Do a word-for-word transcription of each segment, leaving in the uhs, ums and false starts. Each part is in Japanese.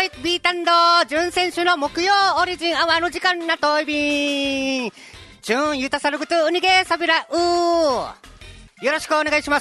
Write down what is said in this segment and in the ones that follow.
バイビータンド準選手の木曜オリジンアワーの時間なといびん準ユタサルグトウニゲサビラウーよろしくお願いします。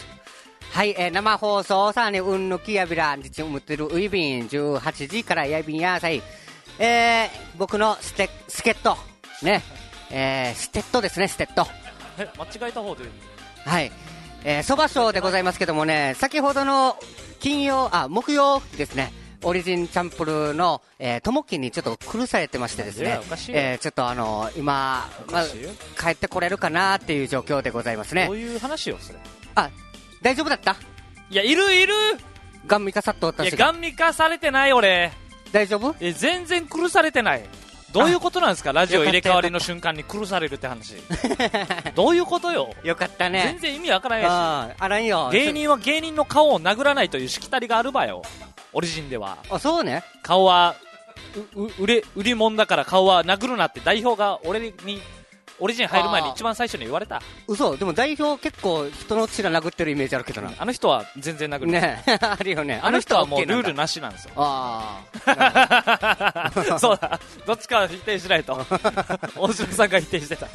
はい、えー、生放送さねうんぬきやびら実務ってるウイビンじゅうはちじからやびんやさい、えー、僕のステ助っ人ね、えー、ステッドですね、ステッドえ間違えた方ではい、えー、そばショーでございますけどもね、先ほどの金曜あ木曜ですね、オリジンチャンプルーの、えー、ともきにちょっと苦されてましてですね、えー、ちょっとあのー、今、まあ、帰ってこれるかなっていう状況でございますね。 どういう話よそれ。 あ、大丈夫だった？ いや、いるいるガンミ化さっとったし。 いや、ガンミ化されてない俺。 大丈夫？ え、全然苦されてない。どういうことなんですか、ラジオ入れ替わりの瞬間に苦されるって話。どういうことよ。 よかったね。 全然意味わからないし。 ああらんよ。 芸人は芸人の顔を殴らないというしきたりがあるばよ、オリジンでは。 あ、そうね。 顔はうう売れ売り物だから顔は殴るなって代表が俺にオリジン入る前に一番最初に言われた。 嘘。でも代表結構人の血が殴ってるイメージあるけどな。 あの人は全然殴るねあるよね。 あの人はもうルールなしなんですよ。 ああそうだ、どっちかは否定しないと大城さんが否定してた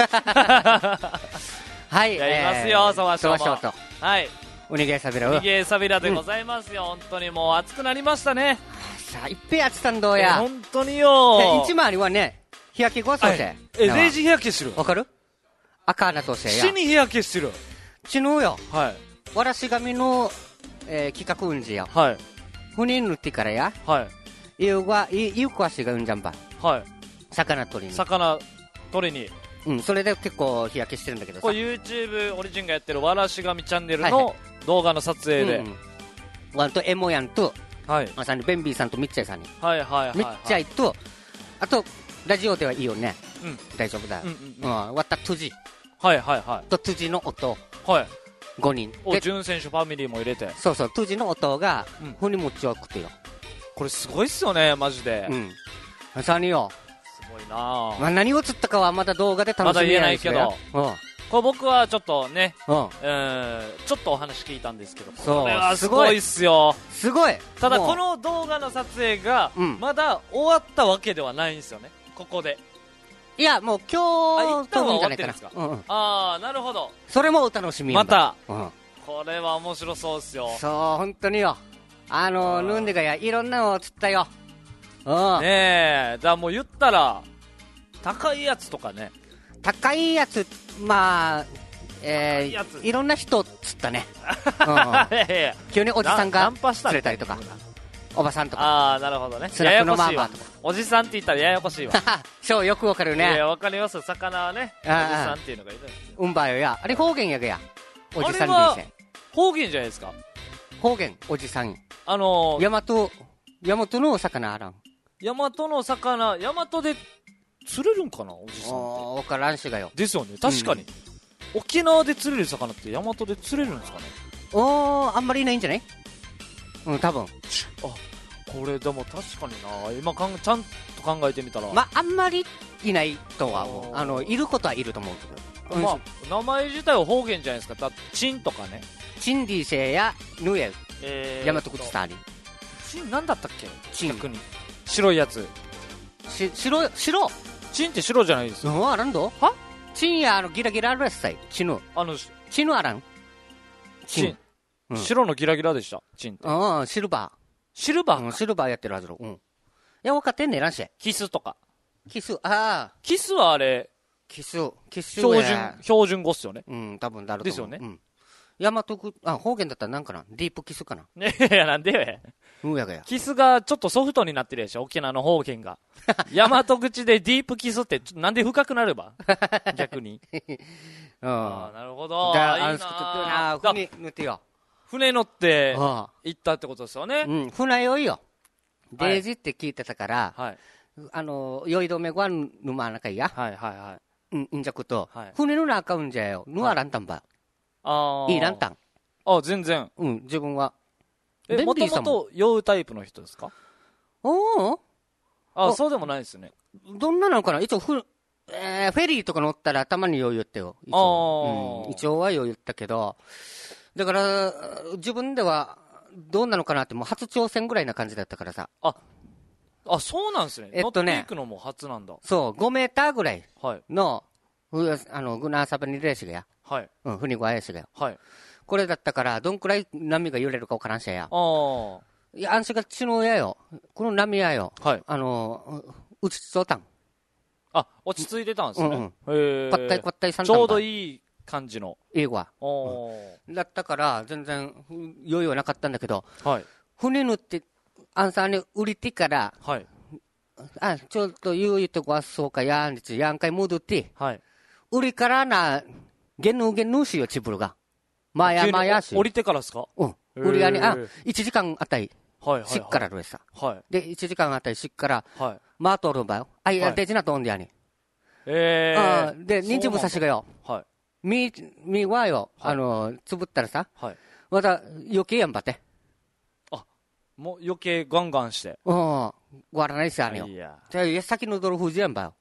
はい、 やりますよ、そばしょうも。はい、 おにげさびらおにげさびらでございますよ、うん、本当にもう暑くなりましたね。 さあ、いっぺん暑さんどうや。 本当によ。 一回りはね、日焼けごそうせ。 え、レイジ日焼けしてる。 わかる？赤なとせや。 死に日焼けしてる。 死ぬよ。 はい。 わらし紙の、えー、企画運じや。 はい。 ふに塗ってからや。 はい。 ゆうが、ゆうこわしがうんじゃんば。 はい。 魚取りに。 魚取りに。 うん、それで結構日焼けしてるんだけどさ。 これ YouTube オリジンがやってるわらし紙チャンネルの動画の撮影で。 ワンとエモヤンと、 はい。 まさにベンビーさんとミッチャイさんに。 はいはいはい。 ミッチャイと、あと、ラジオではいいよね。 うん。 大丈夫だ。 うんうんうん。 わった辻。 はいはいはい。 と辻の音。 はい。 ごにん。 お、準選手ファミリーも入れて。 そうそう、辻の音が、ふに持ちよくてよ。 これすごいっすよね、マジで。 うん。まさによ。 すごいなぁ。 まあ何を釣ったかはまだ動画で楽しみまだ言えないけど。 うん。 これ僕はちょっとね、 うん。 ちょっとお話聞いたんですけど、 そう。 これはすごいっすよ。 すごい。 ただこの動画の撮影が、まだ終わったわけではないんですよね、ここで。 いや、もう今日、 一旦は終わってるんですか。 うんうん。 ああ、なるほど。 それもお楽しみ。 また。 うん。 これは面白そうっすよ。 そう、本当によ。あの、ヌンデがや、いろんなのを釣ったよ。うん。 ねえ、だもう言ったら、高いやつとかね。 高いやつ、まあ、えー、いろんな人釣ったね。うん。急におじさんが釣れたりとか。おばさんとか。 ああ、なるほどね。 スナックのママとか。 おじさんって言ったらややこしいわ。 そう、よくわかるね。 いや、わかります。魚はね、おじさんっていうのがいる。 うんばよや。あれ方言やがや。おじさんにせ。 方言じゃないですか。 方言、おじさん。 あのー、大和、大和の魚あらん。 大和の魚、大和で釣れるんかな、おじさんって。 わからんしがよ。 ですよね、確かに。うん、沖縄で釣れる魚って大和で釣れるんですかね。 おー、あんまりいないんじゃない？うん、多分。あ、 これでも確かにな、今かんちゃんと考えてみたら。 まあ、あんまりいないとは思う。あの、いることはいると思うけど。 まあ、名前自体は方言じゃないですか。だチンとかね。 チンディセやヌエル。 えー、 ヤマトクツタリ。 チンなんだったっけ？ チン。 逆に。白いやつ。 し、白、白チンって白じゃないですよ。 うん、あらんどはチンやあのギラギラあるやつさい。チヌ。 あの、 チヌあらんチン。うん、白のギラギラでした。チンって。 うん、シルバー。 シルバー、 うん、シルバーやってるはずろ。うん。いや、分かってんねらんし。 キスとか。 キス、ああ。 キスはあれ。 キス、キス標準、標準語っすよね。 うん、多分だると思う。 ですよね。 うん。ヤマトク、あ、方言だったらなんかなディープキスかな。 ねえ、なんでよ。 うんやがや。 キスがちょっとソフトになってるでしょ、沖縄の方言が。ヤマト口でディープキスってなんで深くなれば逆に。 うん。 ああ、なるほど。 じゃあ、あの、作ってるな、船乗ってよ。 船乗って行ったってことですよね。 うん、船酔いよ。デージって聞いてたから、 はい。 あの、酔い止めごはんぬまなかいや。 はいはいはい。 うん、んじゃくと、船の中うんじゃよ。ぬわらんたんば。 ああ。 いいランタン。 あ、全然。 うん、自分は。 え、もともと酔うタイプの人ですか？ おお。 あ、そうでもないですね。 どんなのかな一応、ふ、えー、フェリーとか乗ったらたまに酔いよってよ。一応。うん、一応は酔いよったけど、だから、自分では、どうなのかなって、もう初挑戦ぐらいな感じだったからさ。 あ、 あ、そうなんですね。 えっとね乗っていくのも初なんだ。 そう、ごメーターぐらいはい。 の、うあの、グナーサバにレーシがや。 はい。 うん、船小屋しがや。 はい。 これだったから、どんくらい波が揺れるかわからんしや。 ああ。 いや、あんしが血のやよ。この波やよ。 はい。 あの、うちつおたん。 あ、落ち着いてたんですね。 うんうんへえ。 こったいこったいさんちょうどい。 いい感じの。 英語は。 おー。 だったから、全然、余裕はなかったんだけど、 はい。 船乗って、あんさんに降りてから、 はい。 あ、ちょっと言う言ってこわそうかやんち、やんかい戻って、 はい。 売りからな、げぬげぬしよ、ちぶるが。まやまやし。 急に降りてからですか？ うん。売りやに、 へーあ、いちじかんあたり、 はいはい。 しっからるえさ。 はい。 で、いちじかんあたりしっから、 はい。 まあとるんばよ。あ、いや、 はいでちなとんでやに。 えあー。 で、人参ぶさしがよ。 はい。 み、みはよ、 はいあの、つぶったらさ、 はい。 また余計やんばって。 もう余計ガンガンして。 うん。わらないさ、あによい。や。 じゃあ、やさきのどるふじやんばよ。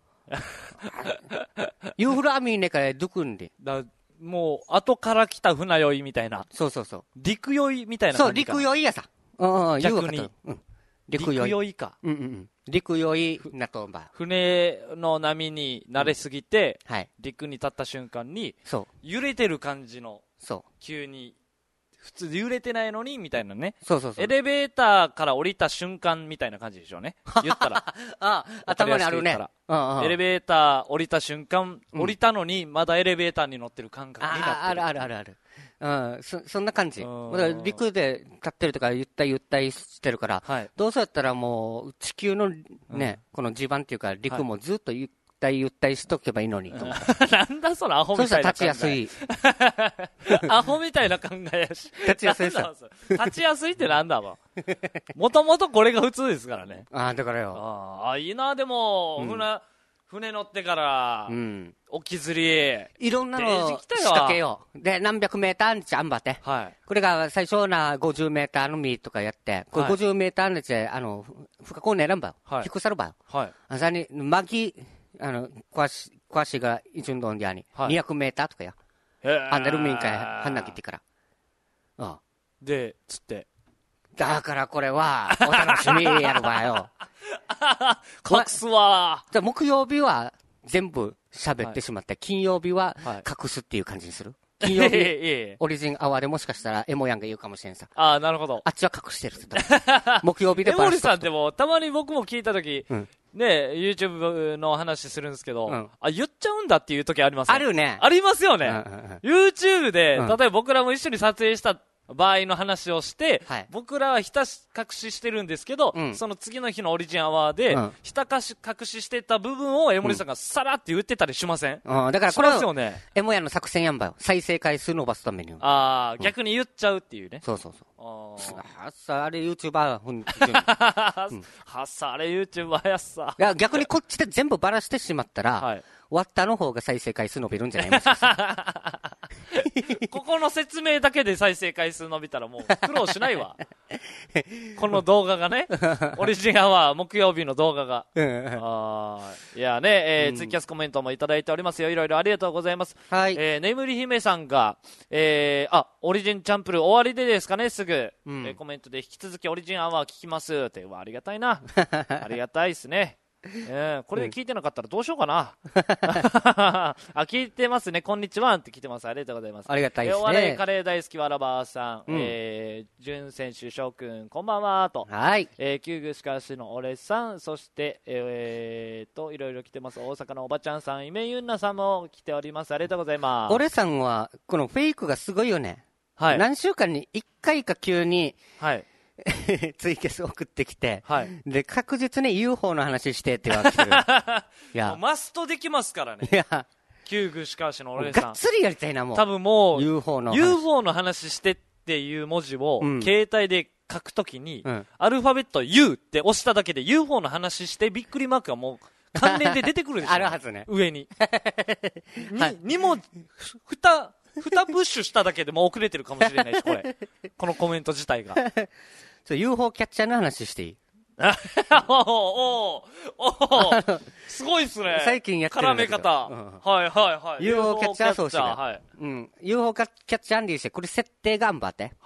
ユーフラーミーねからどくんで。 だもう、後から来た船酔いみたいな。 そうそうそう。 陸酔いみたいなそう、 感じかな。 陸酔いやさ。うんうん、 逆に言うわかったうん。陸陸酔い。 酔いか。 うんうんうん。陸酔いなとんば。 船の波に慣れすぎて、 はい。 陸に立った瞬間に、 そう、 揺れてる感じの、 そう。 急に、普通で揺れてないのに、みたいなね。 そうそうそうエ。レベーターから降りた瞬間みたいな感じでしょうね。言ったら。 あ、頭にあるね。 わかりやすく言ったうんうん。 エレベーター降りた瞬間、 うん降りたのに、まだエレベーターに乗ってる感覚になってる。 あ、あるあるあるある。うん、そ、そんな感じ。だうんから陸で立ってるとか、ゆったりゆったりしてるから、 はい。 どうせやったらもう、地球のね、この地盤っていうか、陸もずっとゆったりゆったりしとけばいいのに、と思って。 なんだそのアホそしたらみたいな考え。 立ちやすい。 アホみたいな考えやし。 立ちやすいさなんだそれ立ちやすいってなんだわ。もともとこれが普通ですからね。 ああ、だからよ。 ああ、いいな、でも、 うん船、船乗ってからう、ん。 沖釣り。 いろんなデの仕ージ来たよ掛けよう。で、何百メーターにちあんばって。 はい。 これが最初なごじゅうメーターの実とかやって、これはいごじゅうメーターのち、あの、深くねらんばよ。 はい低くさるばよ。 はい。 あさに、まぎ、あの、壊し、壊しが一順どんじゃに、 はいにひゃくメーターとかや。 へーあんなるみんかい、はんなきってから。ああで、つって。 だからこれは、お楽しみやるばよ。 隠すわじゃあ木曜日は全部喋ってしまって、金曜日ははい隠すっていう感じにする。 ー。 金曜日、 いえいえいえオリジンアワーでもしかしたらエモヤンが言うかもしれんさ。 ああ、なるほど。 あっちは隠してるって言った木曜日でエモリバラしとくさんでも、たまに僕も聞いたとき、 うんね、YouTube の話するんですけど、 うんあ、言っちゃうんだっていう時ありますあるね。 ありますよね。 うんうんうん YouTube で、 うん例えば僕らも一緒に撮影した場合の話をして、 はい僕らはひたし隠ししてるんですけど、 うんその次の日のオリジンアワーで、 うんひたかし隠ししてた部分を江森さんがさらって言ってたりしません、 うん、だからしこれは、 ますよね。 エモヤンの作戦やんばよ。再生回数伸ばすために。 ああ、逆に言っちゃうっていうね。 そうそうそう。 あーあっさ、あれ YouTuber、ほんとにいはっさ、あれ YouTuber やっさ。 や、逆にこっちで全部バラしてしまったら、 はい。 終わったの方が再生回数伸びるんじゃないもしかしたらここの説明だけで再生回数伸びたらもう苦労しないわ。この動画がね、オリジンアワー木曜日の動画が。あーいやね、えーうんツイキャスコメントもいただいておりますよ。いろいろありがとうございます。 はい。 えー、眠り姫さんが、えー、あ、オリジンチャンプル終わりでですかね、すぐ。 うんえーコメントで引き続きオリジンアワー聞きますって、うわありがたいな。ありがたいですね。えー、これで聞いてなかったらどうしようかな。あ、聞いてますね。こんにちはって聞いてます。ありがとうございます。 ありがたいですえーお笑いねカ。レー大好きわらばさん、 うんえー、淳選手、翔くん、こんばんは、と。 はい。 えー、キューグしかしの俺さん、そして、えー、と、いろいろ来てます。大阪のおばちゃんさん、イメユンナさんも来ております。ありがとうございます。 俺さんは、このフェイクがすごいよね。 はい。 何週間にいっかいか急にはい。 ツイキャス送ってきて、 はい。 で、確実に ユーフォー の話してって言われてる。いもうや、 マストできますからね。 いや、 キューグしかしの俺さん。 がっつりやりたいな、もう。 多分もう、 ユーフォー の話。 ユーフォー の話してっていう文字を、 うん携帯で書くときに、 うん。 アルファベット U って押しただけで ユーフォー の話してびっくりマークがもう関連で出てくるでしょ。 あるはずね。 上に。に、 はいにも、ふふた、ふたプッシュしただけでもう遅れてるかもしれないし、これ。このコメント自体が。 そう ユーフォー キャッチャーの話していいおーおーおーすごいっすね。 最近やってる絡んだけどめ方。 うんはいはいはい。 ユーフォー キャッチャーそうしユーフォーキャッチャーはい。 うん。ユーフォー キャッチャーンディして、これ設定頑張って。 はい。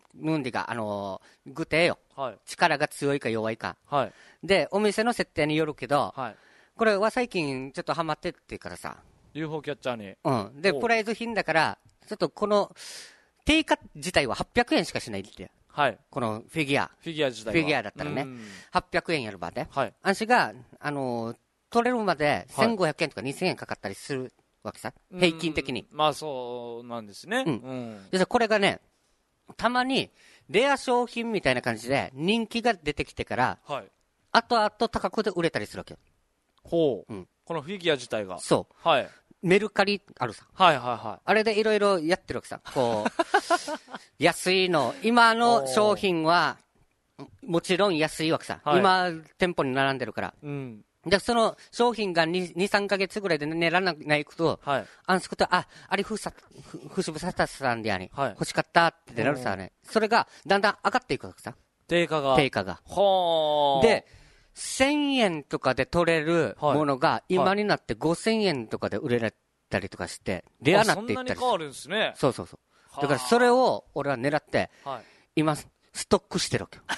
ヌンディが、あのー、具体よ。 はい。 力が強いか弱いか。 はい。 で、お店の設定によるけど、 はい。 これは最近ちょっとハマってってからさ。 ユーフォー キャッチャーに。 うん。で、 おプライズ品だから、ちょっとこの、定価自体ははっぴゃくえんしかしないって。 はい。 このフィギュア。 フィギュア自体は。 フィギュアだったらねうん。 はっぴゃくえんやる場で。 はい。 あんしが、あのー、取れるまでせんごひゃくえんとかにせんえんかかったりするわけさ。平均的に。 うんまあそうなんですね。 うんうん。 で、これがね、たまに、レア商品みたいな感じで人気が出てきてから、 はい。 後々高くで売れたりするわけよ。 ほう。 うんこのフィギュア自体が。 そはい。 う。メルカリあるさ。 はいはいはあれでいろいろやってるわけさ。こう、安いの。今の商品は、もちろん安いわけさ。 はい今、店舗に並んでるから。 い。うん。 で、その商品がに、に、さんかげつぐらいで狙らないと、 はい。 あんすくと、あ、あれ、ふさ、ふ、ふしぶさたさんでやに、 はい欲しかったってなるさね。それが、だんだん上がっていくわけさ。 定価が。 定価が。 ほー。 で、せんえんとかで取れるものが、今になってごせんえんとかで売れたりとかして、レアなっていったりする。 そんなに変わるんですね。 そうそうそう。だからそれを俺は狙って、 はい。 今、ストックしてるわけよ。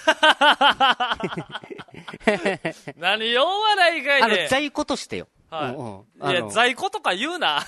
何用笑いがいあの、 で。 在庫としてよ。 はい。 うんうんいや、 あの在庫とか言うな。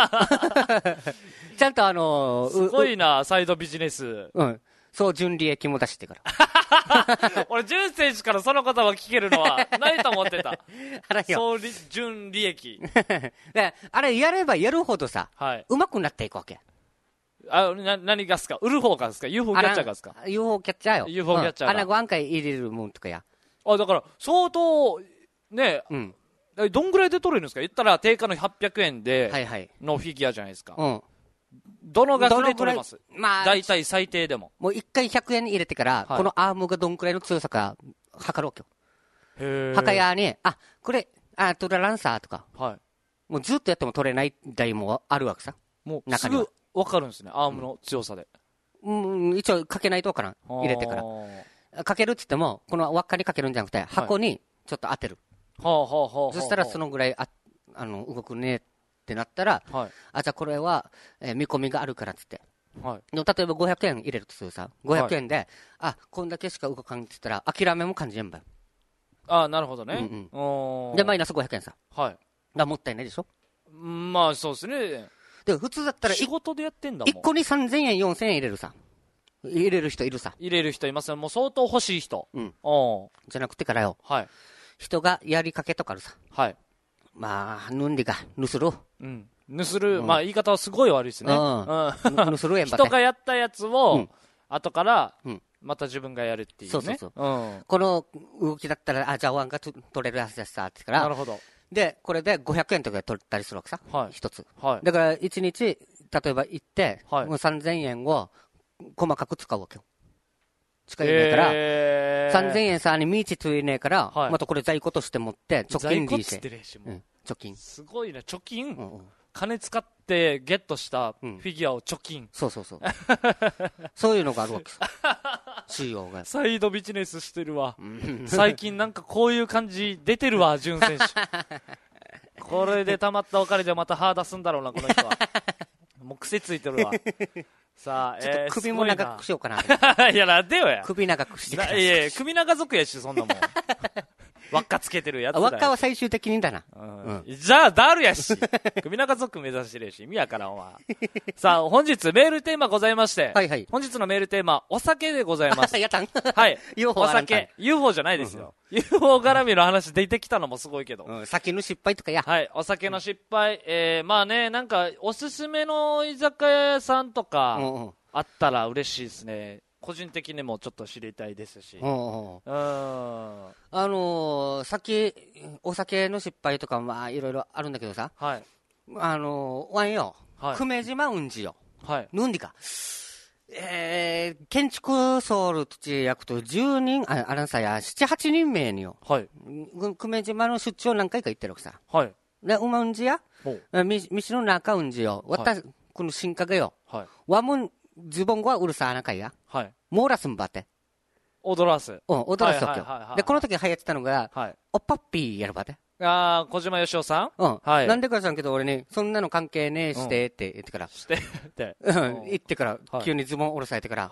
ちゃんとあのすごいな、サイドビジネス。 う、うん。そう、純利益も出してから。 俺、純選手からその言葉聞けるのは、ないと思ってた。 あらよ。 総利、純利益。 であれやればやるほどさ、 はい。 上手くなっていくわけ。 あ、な、何がっすか売る方がっすか ユーフォー キャッチャーがっすかあら ユーフォー キャッチャーよ。 ユーフォー キャッチャーがうん、穴ごあんかい入れるもんとかや。 あ、だから、相当、ね、 うん。 えどんぐらいで取れるんですか言ったら、定価のはっぴゃくえんで、 はいはい。 のフィギュアじゃないですか。 うん。 どの額どのくらいで取れますまあ、 大体最低でも。 もう一回ひゃくえん入れてから、 はいこのアームがどんくらいの強さか測るわけよ。 へ墓屋に、あ、これ、あ、取ららんさとか、 はい。 もうずっとやっても取れない台もあるわけさ。 もう、す中にはぐ分かるんですね、アームの強さで。 うん、一応かけないとわからん。入れてから。 ら。 かけるって言っても、この輪っかにかけるんじゃなくて、箱にちょっと当てる。 はあはあはあはあ。 そしたらそのぐらいあ、あの、動くねってなったら、 はい。 あ、じゃあこれは、えー見込みがあるからっつって。 はい。 でも例えばごひゃくえん入れるとするさ、ごひゃくえんで、あ、こんだけしか動かんって言ったら、諦めも感じんばよ。 ああ、なるほどね。 うんおーで、マイナスごひゃくえんさ。 はい。 だもったいないでしょ。 うんまあ、そうですね。 で、普通だったら仕事でやってんだいっもん。 こにさんぜんえん、よんせんえん入れるさ。入れる人いるさ。 入れる人いますよ。もう相当欲しい人。 うん。 おーじゃなくてからよ。 はい。 人がやりかけとかあるさ。 はい。 まあ、ぬんでが、ぬする。 うん。ぬする、 うんまあ言い方はすごい悪いですね。 うんうん。 ぬするえんば人て。 がやったやつうをん、 後からうん、 また自分がやるっていうね。 そうそうそううん。 この動きだったら、あ、じゃあワンがと取れるやつですさ、ってから、 なるほど。 で、これでごひゃくえんとかで取ったりするわけさ。 はい一つ。 はい。 だから、一日、例えば行って、 はいもうさんぜんえんを細かく使うわけよ。使えねえから、 えー、 さんぜんえんさにみちついねえから、 はいまたこれ在庫として持って、貯金でいいし在庫っつって。るし、もううん、貯金。 すごいね。貯金、 うんうん金使ってゲットしたフうんィギュアを貯金。 そうそうそう。そういうのがあるわけさ。仕様が。 サイドビジネスしてるわ。 うん最近なんかこういう感じ出てるわ、潤選手。これで溜まったお金でまた歯出すんだろうな、この人は。もう癖ついてるわ。さあ、 ちょっとえー、 首も長くしようかな。 すごいないや、なんでよや。 首長くしてください。 ないやいや、首長族やし、そんなもん。輪っかつけてるやつだよ。 輪っかは最終的にだな。 うんじゃあ、ダルやし。首長族目指してるやし、意味やから、お前。さあ、本日メールテーマございまして。 はいはい本日のメールテーマ、お酒でございます。 やったんはい。 ユーフォーおあらんかい酒。ユーフォー じゃないですよ。ユーフォー 絡みの話出てきたのもすごいけど。 うん、先の失敗とかや。 はい。お酒の失敗。えー、まあね、なんか、おすすめの居酒屋さんとうか、 んうんあったら嬉しいですね。個人的にもちょっと知りたいですし。 ううん。 んうんはあのー、先、お酒の失敗とか、まあ、いろいろあるんだけどさ、 い。 あのー、ワンよ、 はい久米島うんじよ、 はい。 ぬんでか、えー、建築ソウルとち役とじゅうにん、あ、あらんさや、なな、はちにん名によ、 はい。 ぐ久米島の出張何回か行ってるわけさ。 はい。 で、うまうんじや、 ほう。 あみ、道の中うんじよ、わた、この新影よ、 はい。 わもん、ズボンゴはうるさあなかいや、 はい。 モーラスんばって、 踊らす。 うん、踊らすわけはいはいはいはい。 よで、この時流行ってたのが、 はい。 おっぱっぴーやるばて。 あー、小島よしおさんうん。 はいなんでか知らんけど、俺に、そんなの関係ねえしてって言ってから、 して、って。 うん、言ってからは、い急にズボン下ろされてから、 はい。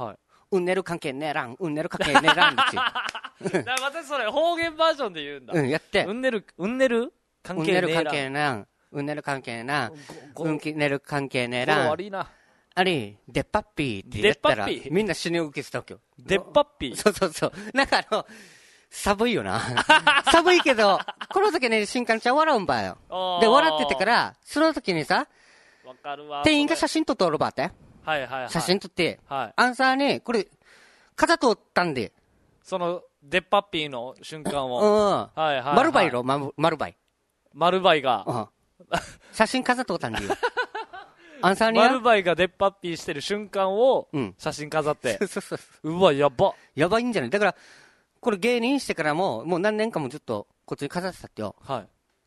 うんねる関係ねえらん、うんねる関係ねえらんっていう。 だから私それ方言バージョンで言うんだ。 うん、やって。 うんねる、うんねる関うんねる関係ねえらん。 係ねえらん。うんねる関係な。 ごうんねる関係ねえ語呂らん。 悪いな。 あれ、デッパッピーって言ったらデッパッピ、ーみんな死に受けてたわけよ。 デッパッピー。 そうそうそう。なんかあの、寒いよな。寒いけど、この時ね、新刊ちゃん笑うんばよ。で、笑っててから、その時にさ、 わかるわ。 店員が写真撮っておるばって。 はいはいはい。 写真撮って、 はい。 アンサーね、これ、肩通ったんで。 その、デッパッピーの瞬間うん。 を。はいはいはい。 丸バイろ、ま丸バイ。 丸バイが。 うん。写真飾っとったんでよ。アンサーに丸バイがデッパッピーしてる瞬間をうん、 写真飾って。 そうそうそう。 うわ、やば。 やばいんじゃないだから、これ芸人してからも、もう何年かもずっとこっちに飾ってたってよ。 はい。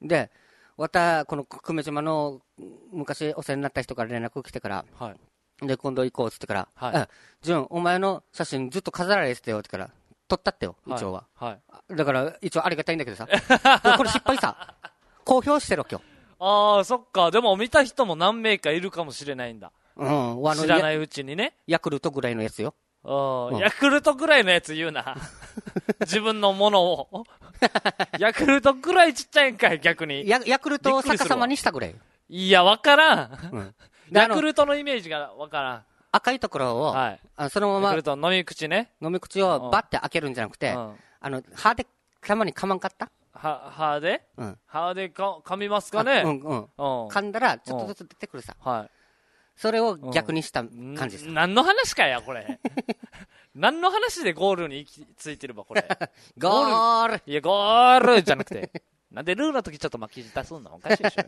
で、わた、この久米島の昔お世話になった人から連絡来てから、 はい。 で、今度行こうっつってから、 はい。 あ、ジュン、お前の写真ずっと飾られてたよってから、撮ったってよ、一応は。 はい。はい、 だから、一応ありがたいんだけどさ。これ失敗さ。公表してるわけよ。 ああ、そっか。でも見た人も何名かいるかもしれないんだ。 うん。あの知らないうちにね。 ヤクルトぐらいのやつよ。 うん、ヤクルトぐらいのやつ言うな。自分のものを。ヤクルトぐらいちっちゃいんかい、逆に。 ヤヤクルトを逆さまにしたぐらい。 いや、わからん。 うん、 ヤクルトのイメージがわからん。 赤いところを、はい、あそのまま、 ヤクルト飲み口ね。 飲み口をバッて開けるんじゃなくて、うん、あの、歯でたまに噛まんかったは、歯で、 うん、 歯でか噛みますかね、 うんうん、うん。噛んだら、ちょっとずつ出てくるさ。はい。それを逆にした感じです。 何の話かや、これ。何の話でゴールに行き着いてれば、これ。 ゴールいや、ゴールじゃなくて。なんでルーの時ちょっと巻き舌すんのおかしいでしょ。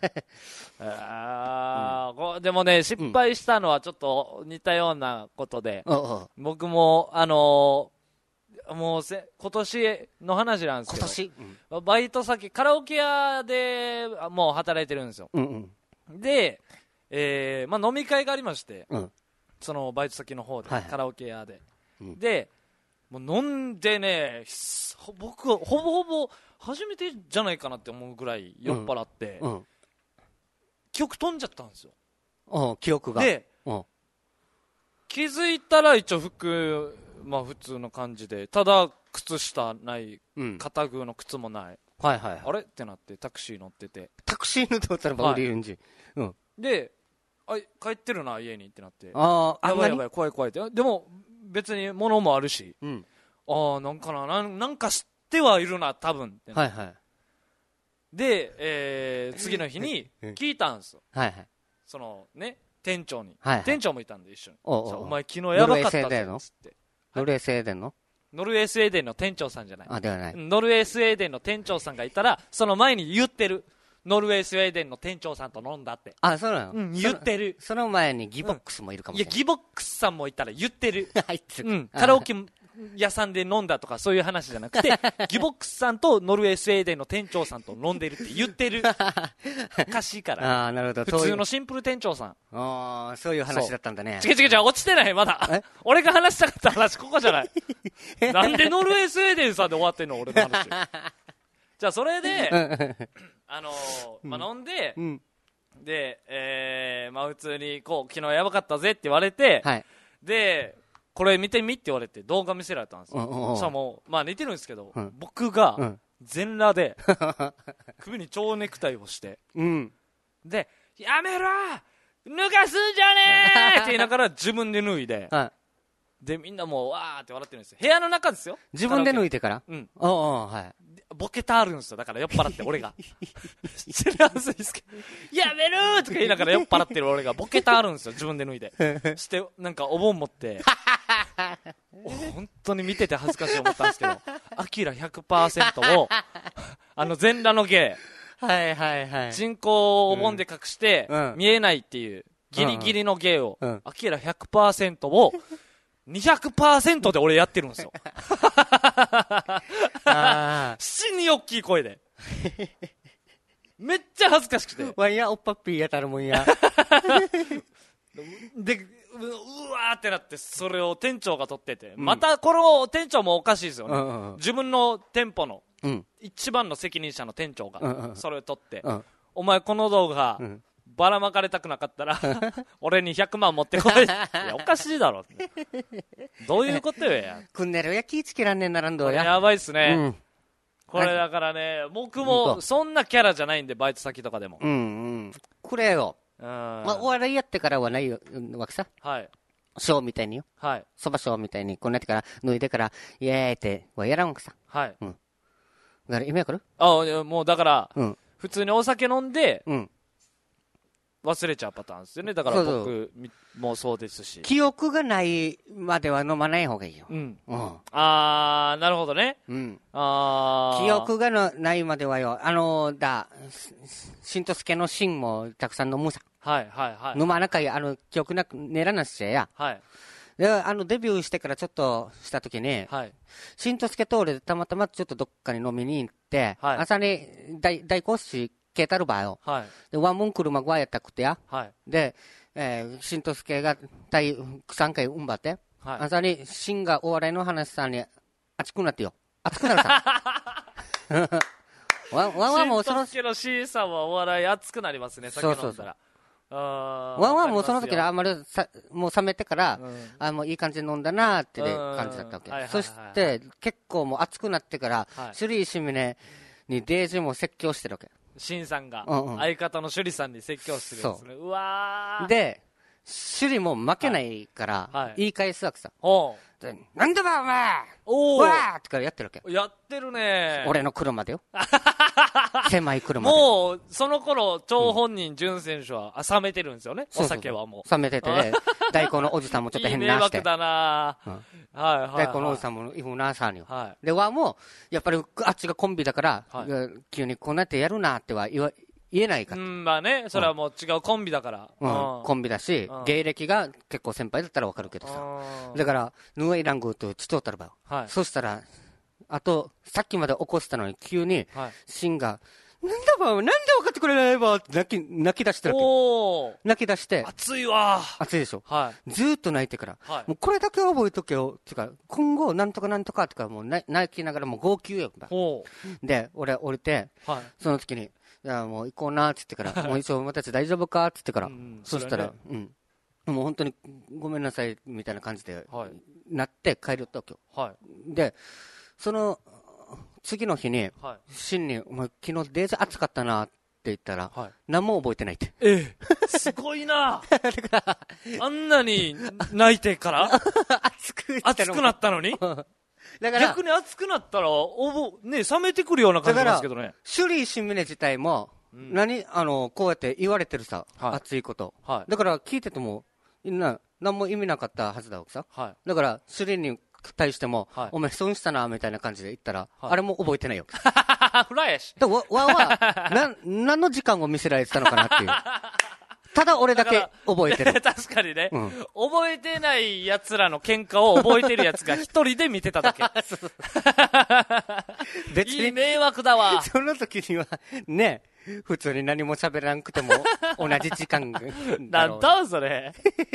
あうん、でもね、失敗したのはちょっと似たようなことで、うん、僕も、あのー、もうせ今年の話なんですけど、 今年、 うん、バイト先、カラオケ屋でもう働いてるんですよ。うんうん、で、えーまあ、飲み会がありまして、うん、そのバイト先の方で、はいはい、カラオケ屋で、うん、でもう飲んでね、僕はほぼほぼ初めてじゃないかなって思うぐらい酔っ払って、うんうん、記憶飛んじゃったんですよ。 うん、記憶がで、うん、気づいたら一応服、まあ、普通の感じで、ただ靴下ない、うん、肩具の靴もない、 はいはいはい、 あれってなってタクシー乗ってて、 タクシー乗ってたらば売れるんじ、はい、うん、 で、あ、帰ってるな家にってなって、 あやばいやばい怖い怖いって、でも別に物もあるし、うん、ああなんかな、な、なんか知ってはいるな多分ってなって、はいはい、で、えー、次の日に聞いたんですよ、はいはい、そのね店長に、はいはい、店長もいたんで一緒に、おうおうお前昨日やばかったぞっつって、 ノルウェースウェーデンのノルウェースウェーデンの店長さんじゃない、 あではない、 ノルウェースウェーデンの店長さんがいたらその前に言ってる、ノルウェースウェーデンの店長さんと飲んだって。 あ、そうなの、 うん、言ってる。 その前にギボックスもいるかもしれない。 うん、いや、ギボックスさんもいたら言ってる。 入ってる。 うん。カラオケ屋さんで飲んだとかそういう話じゃなくて、ギボックスさんとノルウェースウェーデンの店長さんと飲んでるって言ってる。おかしいから。 ああ、なるほど。 普通のシンプル店長さん。 ああ、そういう話だったんだね。 違う違う違う、落ちてない、まだ。俺が話したかった話、ここじゃない。なんでノルウェースウェーデンさんで終わってんの、俺の話。じゃあ、それで、あのーまあ、飲んで、うん、で、えー、まあ普通にこう昨日やばかったぜって言われて、はい、でこれ見てみって言われて動画見せられたんですよ。そしたらもうまあ似てるんですけど、うん、僕が全裸で首に蝶ネクタイをして、うん、でやめろ脱がすんじゃねーって言いながら自分で脱いで、はい、でみんなもうわーって笑ってるんですよ。部屋の中ですよ。 自分で脱いでから、うん、おうおう、はい、 ボケたあるんですよ。だから酔っ払って俺が知らんすいですけどやめるーとか言いながら酔っ払ってる俺がボケたあるんですよ。自分で脱いでしてなんかお盆持って本当に見てて恥ずかしい思ったんですけどアキラ ひゃくパーセント をあの全裸の芸はいはいはい人口をお盆で隠して見えないっていうギリギリの芸をアキラ ひゃくパーセント をにひゃくパーセント で俺やってるんですよ死に大きい声でめっちゃ恥ずかしくてわいやおっぱっぴーやたるもんやでうわーってなってそれを店長が撮ってて、うん、またこの店長もおかしいですよね、うんうんうん、自分の店舗の、うん、一番の責任者の店長がそれを撮って、うん、お前この動画、うん、 ばらまかれたくなかったら俺にひゃくまん持ってこいいやおかしいだろどういうことよやくんねるや気ぃつけらんねんならんどうや。 やばいっすね、 うん、 これだからね僕もそんなキャラじゃないんでバイト先とかでもうんうんくれよ、うん、まあ、お笑いやってからはないわけさ。 はいショーみたいによ。 はい。 そばショーみたいに、こうなってから、脱いでから、イエーイってはやらんわけさ。 はい。 うん。だから意味わかる？ ああ、もうだから、 うん、 普通にお酒飲んで、 うん。 忘れちゃうパターンですよね。だから僕そうそうもそうですし。 記憶がないまでは飲まない方がいいよ。 うん。 うん。 あー、なるほどね。 うん。 あー。 記憶がのないまではよ、あのー、だ、しんとすけのしんもたくさん飲むさ。 はいはいはい。 飲まなかい、あの、記憶なく、ねらなしや。 はい。 で、あの、デビューしてからちょっとしたときに、はい。しんとすけと俺たまたまちょっとどっかに飲みに行って、はい。朝に大、大講師、ケータルバーよ。はい。で、ワンモン車がやったくてや。はい。で、えー、しんとすけが第さんかいうんばって。はい。朝に、しんがお笑いの話さんに、熱くなってよ。熱くなるさ。ワンワンはもうその。 しんとすけの C さんはお笑い熱くなりますね、酒飲んだら。そうそうそう。 あワンワンもその時あんまりさもう冷めてから、うん、あもういい感じで飲んだなーって感じだったわけ、はいはいはいはい、そして結構もう熱くなってから、はい、シュリーシミネにデージも説教してるわけ。 シンさんが、うんうん、相方のシュリさんに説教してるんですね。うわーでシュリも負けないから、はいはい、言い返すわけさ。 おでなんだばお前おわーってからやってるわけ。 やってるね俺の車でよ狭い車でもうその頃張本人潤選手は冷めてるんですよね、うん、お酒はもう冷めてて、ね、大根のおじさんもちょっと変なしていい迷惑だな、うん、はいはい、はい、 大根のおじさんもいふなさによ、はい、ではもうやっぱりあっちがコンビだから、はい、急にこうなってやるなっては言わ言えないから。 うん、まあね、それはもう違うコンビだから。 うん、うん、コンビだし、うん、芸歴が結構先輩だったらわかるけどさ。だから、ヌエイラングとちとったらば、はい、そしたら、あと、さっきまで起こしたのに急に、はい、シンが、なんだば、なんで分かってくれないばって泣き、泣き出してるわけ。お泣き出して。 熱いわ。 熱いでしょ。 はい。 ずーっと泣いてから。はい。もうこれだけ覚えとけよ。てか、今後、なんとかなんとかとか、もう泣きながらもう号泣よ。で、俺降りて、はい。その時に、いやもう行こうなっつってから、もう一応、私大丈夫かっつってから、うん、そしたら、うね、うん、もう本当にごめんなさいみたいな感じで、はい、なって帰るとき、はい、で、その次の日に、はい、シンに、お前、昨日デージ暑かったなって言ったら、はい、何も覚えてないって。 ええ、すごいなあんなに泣いてから暑く暑くなったのにだから逆に熱くなったらおぼ、ね、冷めてくるような感じですけどね。 シュリー新峰自体も、うん、何あのこうやって言われてるさ、はい、熱いこと、はい、だから聞いててもみんな何も意味なかったはずだわけさ、はい、だからシュリーに対しても、はい、お前損したなみたいな感じで言ったら、はい、あれも覚えてないよフライしだわわはな何の時間を見せられてたのかなっていうただ俺だけ覚えてる。 確かにね、うん、覚えてない奴らの喧嘩を覚えてる奴が一人で見てただけ。別にいい迷惑だわ。 その時にはね、普通に何も喋らなくても同じ時間だろう。 なんだそれ。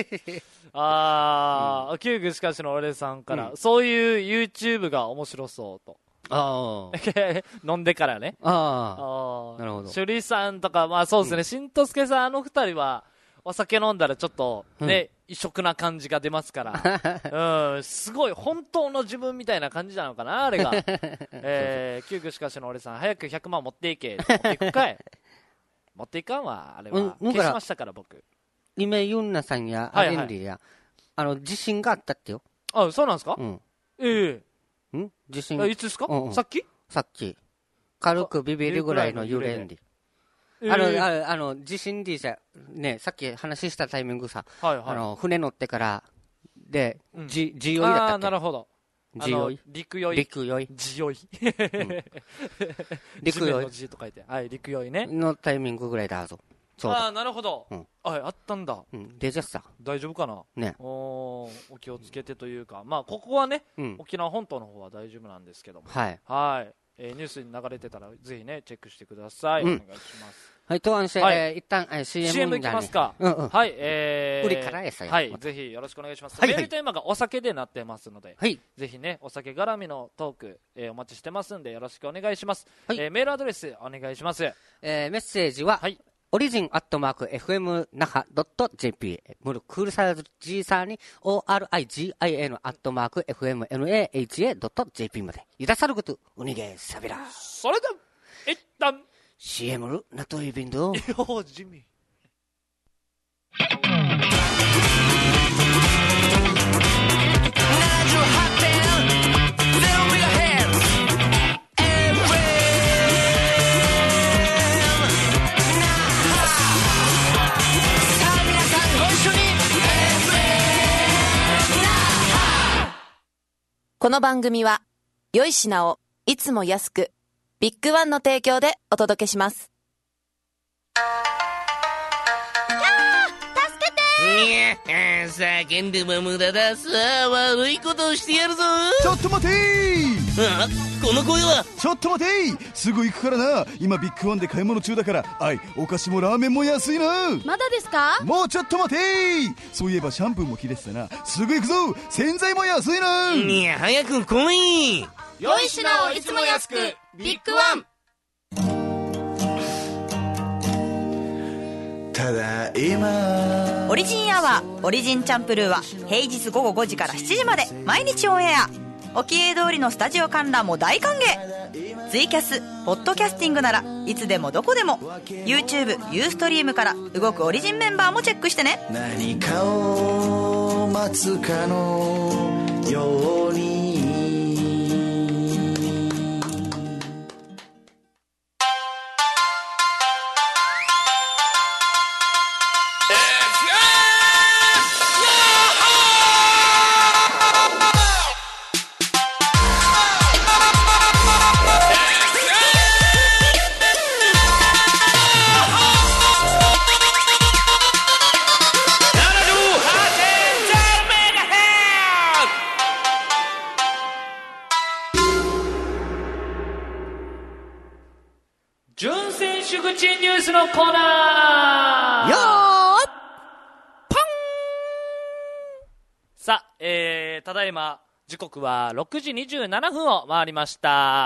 あー、うん、キューグしかしの俺さんから、うん、そういう YouTube が面白そうと。あ飲んでからね。 ああ。なるほど。 シュリさんとか、まあそうですね、しんとすけさん、あの二人は、お酒飲んだらちょっとね、うん、異色な感じが出ますから、うん、すごい、本当の自分みたいな感じなのかな、あれが。えー、キューグしかしの俺さん、早くひゃくまん持っていけ。持っていくかい。持っていかんわ、あれは。消しましたから、僕。 イメユンナさんや、アレンリや、はいはい、あの、自信があったってよ。 あ、そうなんですか？ うん。 ええーん地震いつですか、うんうん、さっきさっき軽くビビるぐらいの揺れんり、えー、あのああの地震でじゃねさっき話したタイミングさ、はいはい、あの船乗ってからで、うん、じ地酔いだったっけ。 あなるほど。 地酔い陸酔い陸酔い地酔い、 うん、陸酔いの地と書いて、はい、陸酔いねのタイミングぐらいだぞ。 そうだああなるほど、うん、ああったんだ、 うん、でじゃさ大丈夫かなね。 おお気をつけてというか、まあここはね、うん、沖縄本島の方は大丈夫なんですけども、 はいはい、えー、ニュースに流れてたらぜひねチェックしてください、うん、お願いします。 はい、とあんし、はい、えー、一旦、えー、シーエムシーエム いきますか、 うんうん、 はい、えー、 売りからやさよ、 はい、ぜひよろしくお願いします、はいはい、メールテーマがお酒でなってますので、はい、ぜひねお酒絡みのトーク、えー、お待ちしてますんでよろしくお願いします、はい、えー、メールアドレスお願いします。 えー、メッセージは、はいオリジンアットマーク エフエムナハドットジェーピー ムルクールサイズ G さんに オーアールアイジーアイエヌ アットマーク エフエムナハ ドット ジェーピー までユダサルグトウニゲサビラ。 それでは一旦シーエム ルナトイビンドよじみこの番組は良い品をいつも安くビッグワンの提供でお届けします。 いや、叫んでも無駄だ。さあ、悪いことをしてやるぞ。 ちょっと待てー。 あ、この声は。 ちょっと待てー。すぐ行くからな。今ビッグワンで買い物中だから。あい、お菓子もラーメンも安いな。 まだですか？ もうちょっと待てー。そういえばシャンプーも切れてたな。すぐ行くぞ。洗剤も安いな。 いや、早く来い。 良い品をいつも安くビッグワン。 ただいまオリジンアワーオリジンチャンプルーは平日午後ごじからしちじまで毎日オンエア。おきえ通りのスタジオ観覧も大歓迎。ツイキャスポッドキャスティングならいつでもどこでも YouTube ユーストリームから動くオリジンメンバーもチェックしてね。 何かを待つかのように純選手口ニュースのコーナー。 よーパン。 さあ、えー、ただいま時刻はろくじにじゅうななふんを回りました。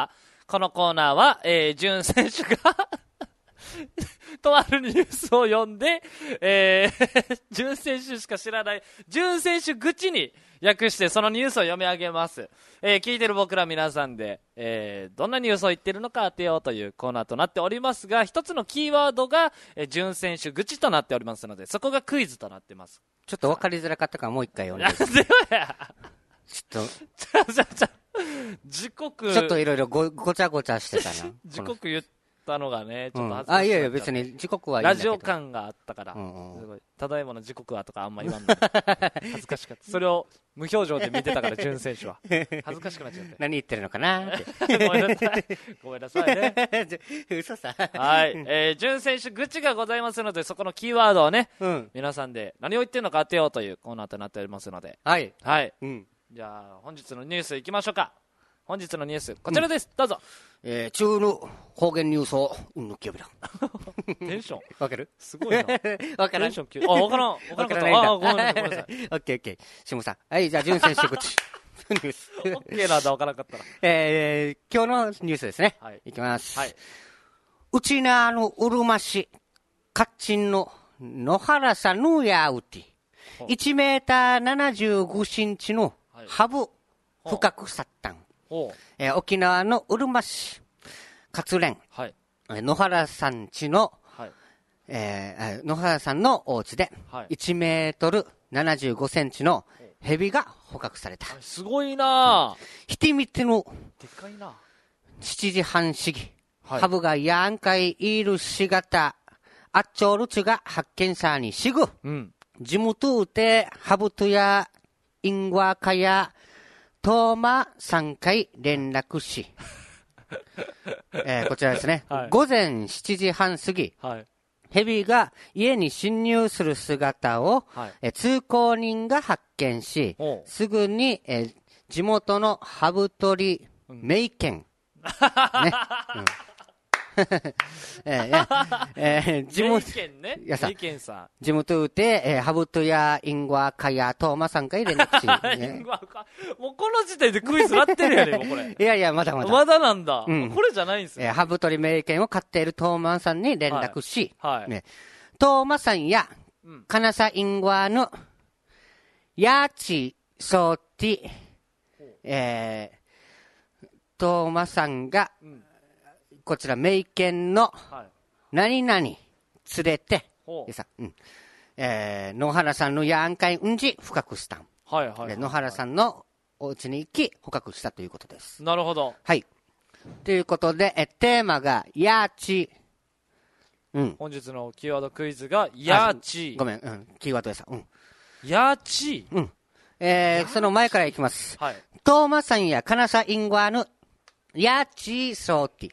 このコーナーは、えー、純選手がとあるニュースを読んで、えー、純選手しか知らない純選手口に訳してそのニュースを読み上げます。えー、聞いてる僕ら皆さんで、えー、どんなニュースを言ってるのか当てようというコーナーとなっておりますが、一つのキーワードが、えー、純選手口となっておりますので、そこがクイズとなってます。 ちょっと分かりづらかったからもう一回読んで。 なんでよや。 ちょっと、 ちゃちゃちゃ、時刻。 ちょっといろいろご、ごちゃごちゃしてたな。 時刻言ったのがね、ちょっと恥ずかしかった、 うん、あ、いやいや別に時刻はいいんだラけど。 ジオ感があったから、 うんうん、 すごい。ただいまの時刻はとかあんま言わんの。恥ずかしかった。それを無表情で見てたから、純選手は。恥ずかしくなっちゃって。 何言ってるのかなって。 ごめんなさい。ごめんなさいね。 嘘さ。 はい。えー、純選手愚痴がございますので、そこのキーワードをね、 うん、 皆さんで何を言ってるのか当てようというコーナーとなっておりますので。 はい。 はい。 うん。 じゃあ、本日のニュースいきましょうか。本日のニュース、こちらです。うん、どうぞ。 えー、中の方言ニュースを、うんぬきよびら。 テンションわかる？ すごいな。 わからん。 テンション急。あ、わからん。わからんかった。あ、ごめんなさい。ごめんなさい。 オッケーオッケー。しもさん。はい、じゃあ、純選手口。ニュース。 オッケーなんだ、わからんかったら。 えー、今日のニュースですね。 はい。 いきます。 はい。 うちなのうるま市、カッチンの野原さぬやうて、いちメーターななじゅうごセンチのハブ、深くさったん。えー、沖縄のうるま市、勝連、はい、野原さん家の、はい、えー、野原さんのお家で、はい、いちメートルななじゅうごセンチのヘビが捕獲された。 すごいなぁ。 ひてみての、 でかいな。 しちじはん過ぎ、はい、ハブがやんかいいるしがた、あっちょるちが発見さにしぐ、うん、地元うて、ハブとや、インワカや、トーマさんかい連絡し、えー、こちらですね、はい、午前しちじはん過ぎ、はい、ヘビが家に侵入する姿を、はい、えー、通行人が発見し、すぐに、えー、地元のハブ取り名犬、ね、うん、 えーえー、地元、 メイケンね。 いやさメイケンさ地元で、えー、ハブトやインゴアカヤトーマさんから連絡し、 ん。インゴアかもうこの時点でクイズなってるやねん、もうこれ。 いやいや、まだまだ。 まだなんだ。 うんこれじゃないんですね。 えー、ハブトリ名犬を飼っているトーマンさんに連絡し、 はいはいね、トーマさんや、 うんカナサインゴアの、ヤーチソーティ、えー、トーマさんが、 うんこちら名犬の、 はい。 何々連れて、 ほうでさ、うん。えー、野原さんのヤンカインジ捕獲したん。 はいはいはい。 で野原さんのお家に行き捕獲したということです。 なるほど。 はい。ということで、え、テーマが、ヤーチ。うん。 本日のキーワードクイズが、ヤーチごめん、うん。キーワードでさ。うん。 ヤーチうん。えー、その前からいきます。 はい。 トーマさんやカナサインゴアの、ヤーチソーティ。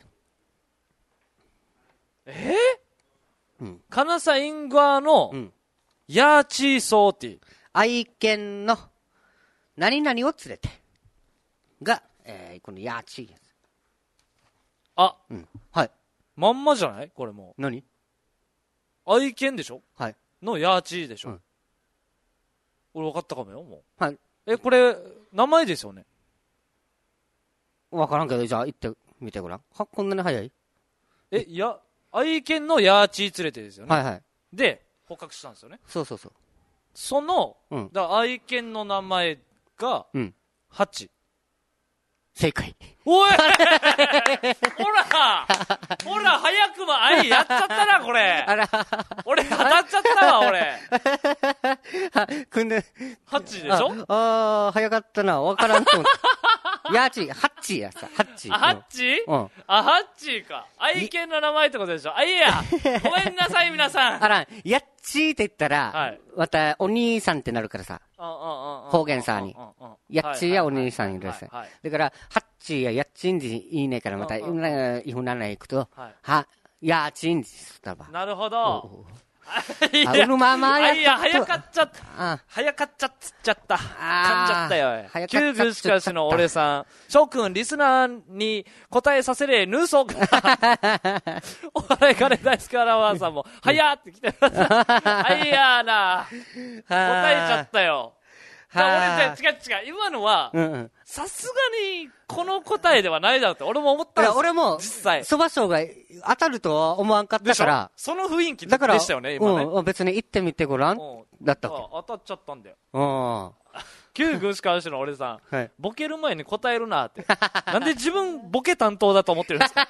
えーうんカナサインゴアのう、ん。 ヤーチーソーティ。 愛犬の、何々を連れて。が、えー、このヤーチです。 あ、 うん。はい。 まんまじゃないこれも何う。愛犬でしょはい。 のヤーチーでしょ、 うん俺分かったかもよ、もはい。 う。え、これ、名前ですよね。 わからんけど、じゃあ行ってみてごらん。は、こんなに早いえ、や、愛犬のヤーチー連れてですよね。 はいはい。 で、捕獲したんですよね。 そうそうそう。 その、 うんだから愛犬の名前が、 うん。 ハチ。 正解。 おいほらほら、早くも愛やっちゃったな、これ。 あら、 俺、当たっちゃったわ、俺。 くんで、 ハチでしょああー、早かったな。わからんと思った。ヤーチ、ハッチやさ、ハッチ。 あ、ハッチうん。うん。 あ、ハッチーか。愛犬の名前ってことでしょあ、いや。ごめんなさい、皆さん。 あら、ヤッチって言ったら、 はいまた、お兄さんってなるからさ。方方言さにヤッチーやお兄さんいるさ。 はい。 だから、ハッチやヤッチンジいいねから、また、いうんうんろんな、いふなな行くと、 はいは、ヤーチンジすったば。 なるほど。いあ、うぬままやあいや、早かっちゃった。 あ、 早かっちゃっつっちゃった。噛んじゃったよ。 早かっちゃっ旧具しかしの俺さん。翔くん、リスナーに答えさせれ、ヌーソー。お笑い金大好きアラワーさんも、早って来てます。あいやーな。答えちゃったよ。だから俺じゃ違う違う。今のはう、んうん。 さすがに、この答えではないだろうって、俺も思ったいや、 んです俺も、 実際。 そば賞が当たるとは思わんかっでしょたから、 その雰囲気でだから、 したよね、今ね。 うん、別に行ってみてごらん、 うんだったわけ。 あ当たっちゃったんだよ。 うん。 旧軍師監視の俺さん、 はい。 ボケる前に答えるなって。なんで自分ボケ担当だと思ってるんですか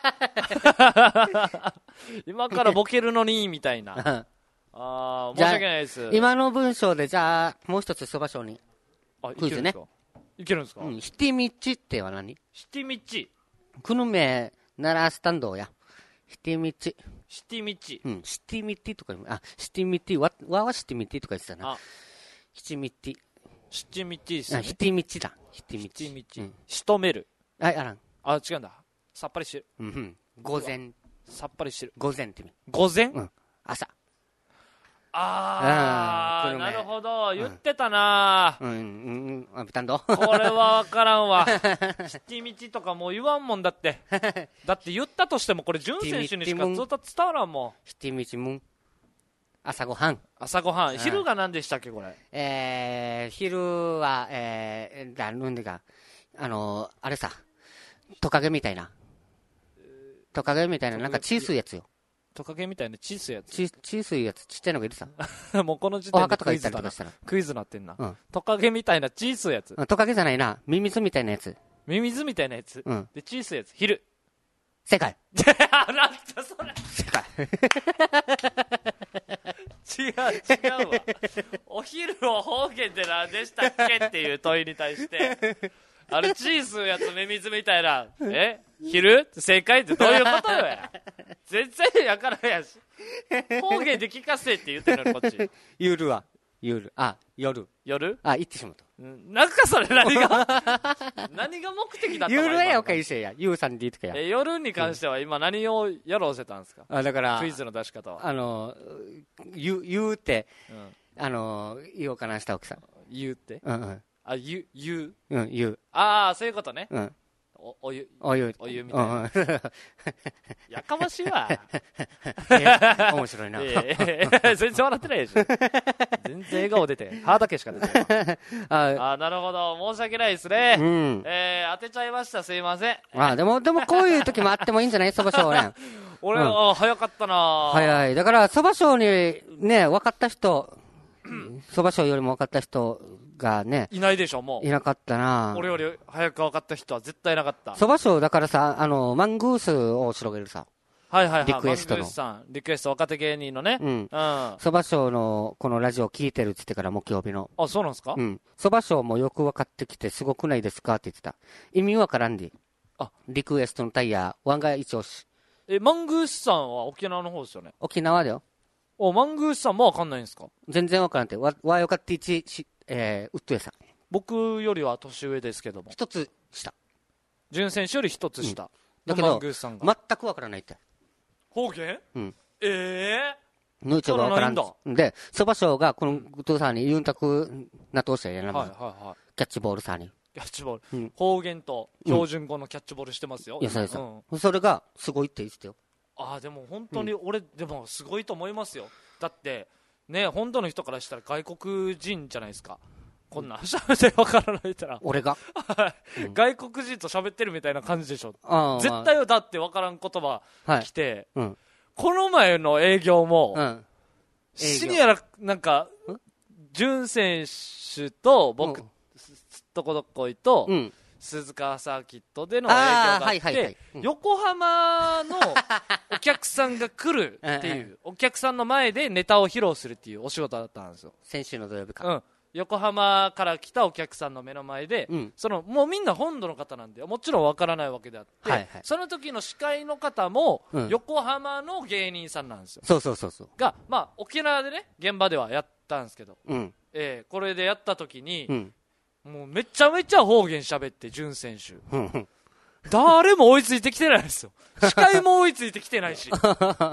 今からボケるのに、みたいな。あー、申し訳ないです。 今の文章で、じゃあ、もう一つそば賞に。 あ、 クイズねいけるんですかいけるんですか、 うん、シティミッチっては何シティミッチ。 クヌメナラスタンドや。シティミッチ。 シティミッチ。 うん、シティミッティとか、あ、シティミッティ、わ、わはシティミッティとか言ってたな。 あ、 シティミッティ。 シティミッチですよね。 あシティミッチだ。シティミシッチ。 ティミッチうん。 仕留める。 あ、あらん。 あ、違うんだ。さっぱりしてる。 うん、うん。午前、 さっぱりしてる。 午前って意味。 午前、 うん。朝。 あー、 うんなるほど。言ってたなうん、うん、うん、あ、ビタンド。 これはわからんわ。シティミチとかもう言わんもんだって。だって言ったとしてもこれ、ジュン選手にしかずっと伝わらんもん。 シティミッチムン。朝ごはん。 朝ごはん。 ん昼が何でしたっけ、これ。 えー、昼は、えー、だ、なんでか、あのー、あれさ、トカゲみたいな。トカゲみたいな、なんか小さいやつよ。 トカゲみたいな小さいやち、小さいやつ、ちっちゃいのがいるさ。 つ。もうこの時お点で墓とか行ったクイズだな。 りとかしたら。 クイズなってんな。 うんトカゲみたいな小さいやつ。 うんトカゲじゃないな。ミミズみたいなやつ。 ミミズみたいなやつ。 うん。 で、小さいやつ。昼。 正解。 なんだそれ。 正解。 違う、違うわ。お昼を方言で何でしたっけっていう問いに対して、あれ、チースやつ、ミミズみたいな、え昼正解ってどういうことよや。全然やからんやし。方言で聞かせって言ってるのに、こっち。 夜は。夜。あ、夜。 夜あ、行ってしまった。 うんなんかそれ何が、何が目的だったの夜はやおか今のいしや。ユーさんでいいとかや。 え夜に関しては今何をやろうせたんですか、 あ、だから、 クイズの出し方は。 あの、言う、言うって、 うんあの、言おうかなした奥さん。 言うってうんうん。 あ、言う、言う。 うん、言う。 ああ、そういうことね。 うん。 おお湯お湯お湯みたいな、 うんやかましいわえ面白いな、 ええ全然笑ってないでしょ全然笑顔出て歯だけしか出てないああなるほど申し訳ないですね、 うんえー、当てちゃいましたすいませんあでもでもこういう時もあってもいいんじゃないそば賞ね俺、 うんあ早かったな早いだからそば賞にね分かった人そば賞よりも分かった人がねいないでしょもういなかったな俺より早く分かった人は絶対いなかったそば賞だからさあのマングースを広げるさはいはいはいリクエストのマングースさんリクエスト若手芸人のねうんうんあそば賞のこのラジオ聞いてるっつってから木曜日のそうなんですかうんそば賞もよく分かってきてすごくないですかって言ってた意味わからんであリクエストのタイヤワンが一押しえマングースさんは沖縄の方ですよね沖縄だよおマングースさんも分かんないんですか全然わからんてわわよかって一しえー、ウッドエさん僕よりは年上ですけども一つ下準選手より一つ下、 だけどマングースさんが、 全くわからないって方言うんええヌーチョがわからんわからでそば賞がこのグッドさんにユンタクなとおっしゃいやな、 ー、はいはいはいキャッチボールさんにキャッチボール、 うん方言と標準語のキャッチボールしてますよ、 いやそうですうんよそれがすごいって言ってたよああでも本当に俺、でもすごいと思いますよだってね本当の人からしたら外国人じゃないですかこんなん喋ってわからないたら俺が外国人と喋ってるみたいな感じでしょあー絶対だってわからん言葉はい来て、 うんこの前の営業も、 うんシニアらなんか潤選手と僕、 うんすすっとこどっこいと、 うん鈴鹿サーキットでの営業があって、 あーはいはいはいうん横浜のお客さんが来るっていううんお客さんの前でネタを披露するっていうお仕事だったんですよ、 先週の土曜日かうん、横浜から来たお客さんの目の前で、 うんそのもうみんな本土の方なんでもちろんわからないわけであって、 はいはいその時の司会の方もうん横浜の芸人さんなんですよ、 そうそうそうそうが、まあ、沖縄でね現場ではやったんですけど、 うんえーこれでやった時にう、んもうめちゃめちゃ方言喋って潤選手うんうん誰も追いついてきてないですよ司会も追いついてきてないし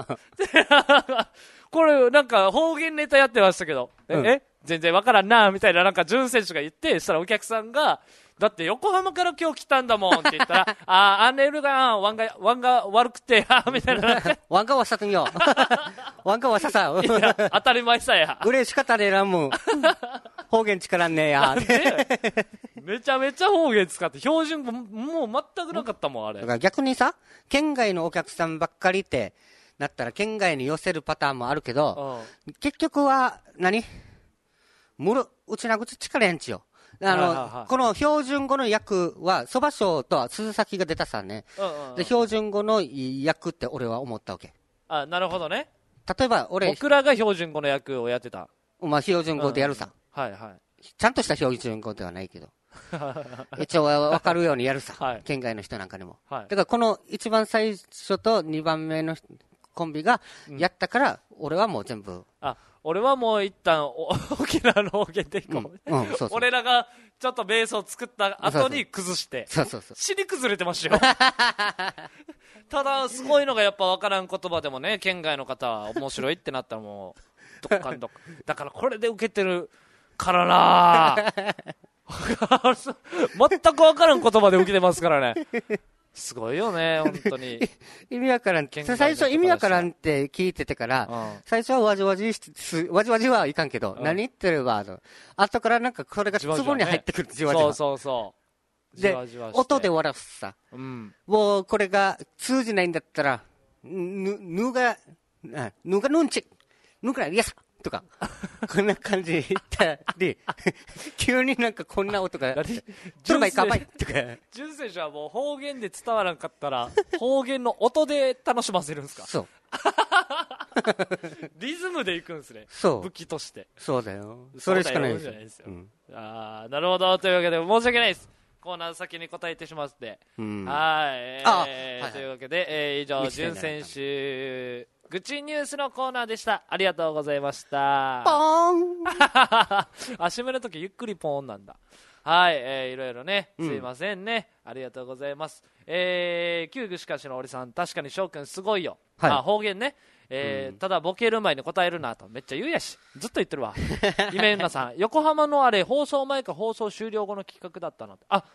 これなんか方言ネタやってましたけど、えうんえ全然わからんなみたいななんか潤選手が言って、そしたらお客さんがだって横浜から今日来たんだもんって言ったらあーアンネルがワンがワンが悪くてあーみたいななんかワンガワサトンよワンガワササいや当たり前さやうれしかったねらんもん方言力んねえやでめちゃめちゃ方言使って標準語もう全くなかったもんあれだから逆にさ県外のお客さんばっかりってなったら県外に寄せるパターンもあるけどうん結局は何むるうちなぐち力やんちよあの、 はいはいはいこの標準語の訳はそば賞と鈴崎が出たさねうんうんで標準語の訳って俺は思ったわけあなるほどね例えば俺僕らが標準語の役をやってたまあ標準語でやるさ、 はいはいちゃんとした標準語ではないけど一応分かるようにやるさ、 はい県外の人なんかにも、 はいだからこの一番最初とにばんめのコンビがやったから、うん、俺はもう全部あ俺はもう一旦お沖縄の方言でいこう、 うんうん、そうそう俺らがちょっとベースを作った後に崩してそうそうそう尻崩れてましたよただすごいのがやっぱ分からん言葉でもね県外の方は面白いってなったらもうどっかんどっかだからこれで受けてるからな全く分からん言葉で受けてますからねすごいよね本当に意味わからん最初意味わからんって聞いててから、うん、最初はわじわじすわじわじはいかんけど、うん、何言ってるわ後からなんかこれがツボに入ってくるじわじわ、 ね、そうそうそうでじわじわ音で笑うさ、 うん、 もうこれが通じないんだったらぬぬがぬがぬんちぬがやさとかこんな感じで言ったり急になんかこんな音がトルバイカバイとか潤選手はもう方言で伝わらんかったら方言の音で楽しませるんですかそうリズムでいくんですねそう武器としてそうだよそれしかないですよ、 うん、ああなるほどというわけで申し訳ないですコーナー先に答えてしまって、うん、はい、えーはいはい、というわけで、えー、以上潤選手愚痴ニュースのコーナーでした。ありがとうございました。 ポーンあ、締めるときゆっくりポーンなんだ。はい、えー、いろいろね、すいませんね。うん、ありがとうございます。えー、旧具しかしのおりさん、確かに翔くんすごいよ。はい、あ、方言ね。えーうん、ただボケる前に答えるなとめっちゃ言うやしずっと言ってるわイメンナさん横浜のあれ放送前か放送終了後の企画だったのあ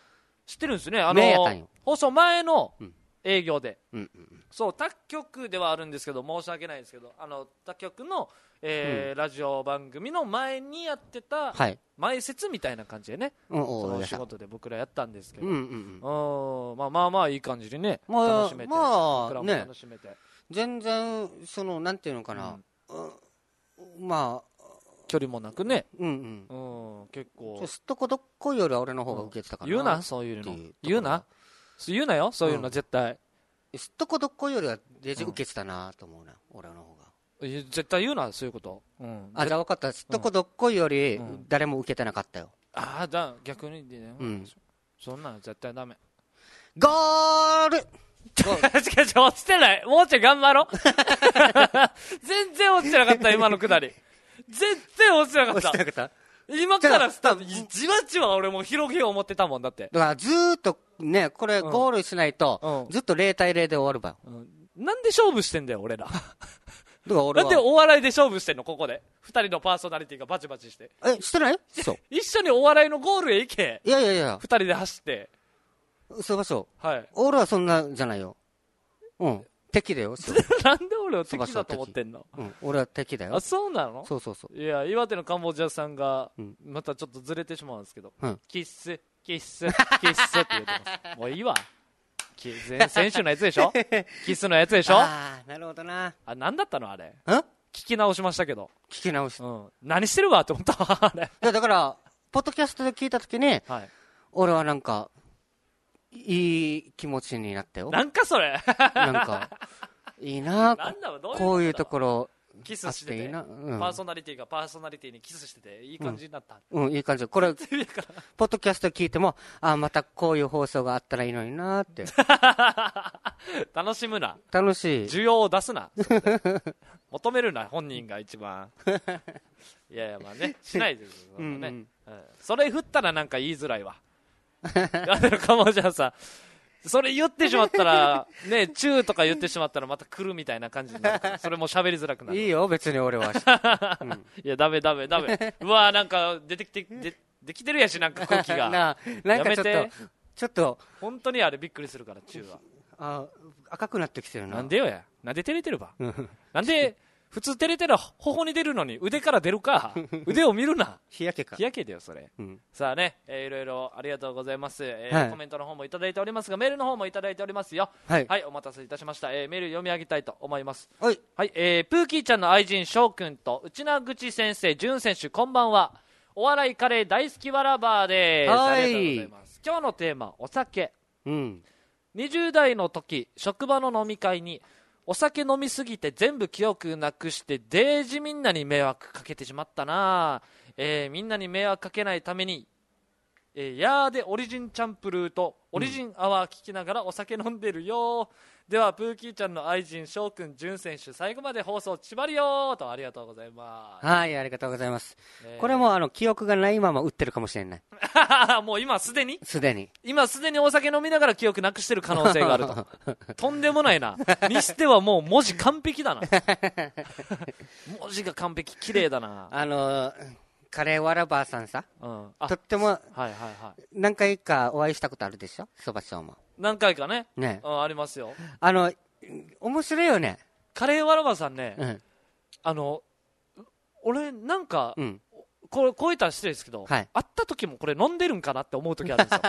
知ってるんですね。あの名やったんよ。 放送前のうん営業で、 うんうんうん。 そう他局ではあるんですけど申し訳ないですけど、あの他局の、えーラジオ番組の前にやってたはい。 前説みたいな感じでね、 うん、 そのおー、 仕事で僕らやったんですけど、 うんうんうん。 うんまあまあまあいい感じにね、 まあ楽しめて、 まあ僕らもね楽しめて、 全然、その、なんていうのかな。うんまあ、 距離もなくね、 うんうん。 うん、結構すっとこどっこいよりは俺の方が受けてたかな。 言うな、そういうのっていうところ言うな、言うなよ、そういうのうん絶対、 すっとこどっこいよりはデジ受けてたなと思うな、俺の方が。 いや絶対言うな、そういうこと、うん、 あ、じゃあ分かった。すっとこどっこいよりうん誰も受けてなかったよ。 ああ、だ逆にね、 うんそんなの絶対ダメ。 ゴール違う違う、落ちてない。もうちょい頑張ろう。全然落ちてなかった、今のくだり。全然落ちてなかった落ちて。なかった今からスタート、じわじわ俺もう広げよう思ってたもんだって。 だからずーっとね、これうんゴールしないとう、んずっとゼロたいゼロで終わるばよ。 うんなんで勝負してんだよ、俺ら。 だから俺なんでは。 お笑いで勝負してんの、ここで。二人のパーソナリティがバチバチして。 え、してないそう。 一緒にお笑いのゴールへ行け。 いやいやいや、 二人で走って。 そうそう。 はい。 俺はそんなじゃないよ。うん。敵だよ。そうなんで俺を敵だと思ってんの？ うん。俺は敵だよあ、。そうなの？ そうそうそう。 いや、岩手のカンボジアさんがうん、 またちょっとずれてしまうんですけど、 うんキッス、キッス、キッスって言ってます。もういいわ。き前先週のやつでしょキスのやつでしょあ、 ああ、なるほどな。 なんだったのあれ。 ん聞き直しましたけど。 聞き直し。いうん。何してるわって思ったわ、あれ。 や、だから、ポッドキャストで聞いたときに、 はい。 俺はなんか、いい気持ちになったよ。 なんかそれ。 なんか、いいななんだろう、どういうこういうとろ。 ころ、 キスしててあっていいな。うんパーソナリティがパーソナリティにキスしてて、いい感じになった。 うん、いい感じ。これ、 っていうからポッドキャスト聞いても、あ、またこういう放送があったらいいのになーって。 楽しむな。 楽しい。 需要を出すな。求めるな、本人が一番。いやいや、まあね、しないです。そのねうんうんそれ振ったらなんか言いづらいわ。あのかもじゃあさ、それ言ってしまったら、ね、チューとか言ってしまったらまた来るみたいな感じになるから、それも喋りづらくなる。 いいよ、別に俺は。 いや、ダメダメダメ。うわなんか出てきて、でできてるやし、なんか空気が。 なあ、なんかちょっやめてと、ちょっと、 本当にあれびっくりするから、チューは。 あ、赤くなってきてるな。 なんでよや。なんで照れてるば。なんで、普通照れてる頬に出るのに腕から出るか。腕を見るな。 日焼けか日。焼けだよ、それ。 うん。 さあね、えーいろいろありがとうございます、えーはいコメントの方もいただいておりますが、メールの方もいただいておりますよ。 はい。 はい、お待たせいたしました。えーメール読み上げたいと思います。 はい。 はい、えープーキーちゃんの愛人翔くんと内名口先生、淳選手、こんばんは。お笑いカレー大好きわらばーです。 はいありがとうございます。今日のテーマ、お酒。 うん。 にじゅう代の時、職場の飲み会にお酒飲みすぎて全部記憶なくしてデージみんなに迷惑かけてしまったな、えーみんなに迷惑かけないために、えーヤーでオリジンチャンプルーとオリジンアワー聞きながらお酒飲んでるよ、ではプーキーちゃんの愛人翔くん淳選手最後まで放送ちばりよとありがとうございまはい、ありがとうございます。 す、えーこれもあの、記憶がないまま売ってるかもしれない。 もう今すでにすでに。 今すでにお酒飲みながら記憶なくしてる可能性があるととんでもないなにしてはもう文字完璧だな文字が完璧綺麗だな、 あのー、カレーわらばーさんさ、 うん、あとってもはいはいはい何回かお会いしたことあるでしょ、そばしょうも。 何回かね、 ね。 うん、ありますよ。 あの、面白いよね。 カレーわらばさんね、 うん。 あの俺なんか、 うん。 これこう言ったら失礼ですけど、 はい会った時もこれ飲んでるんかなって思う時あるんですよ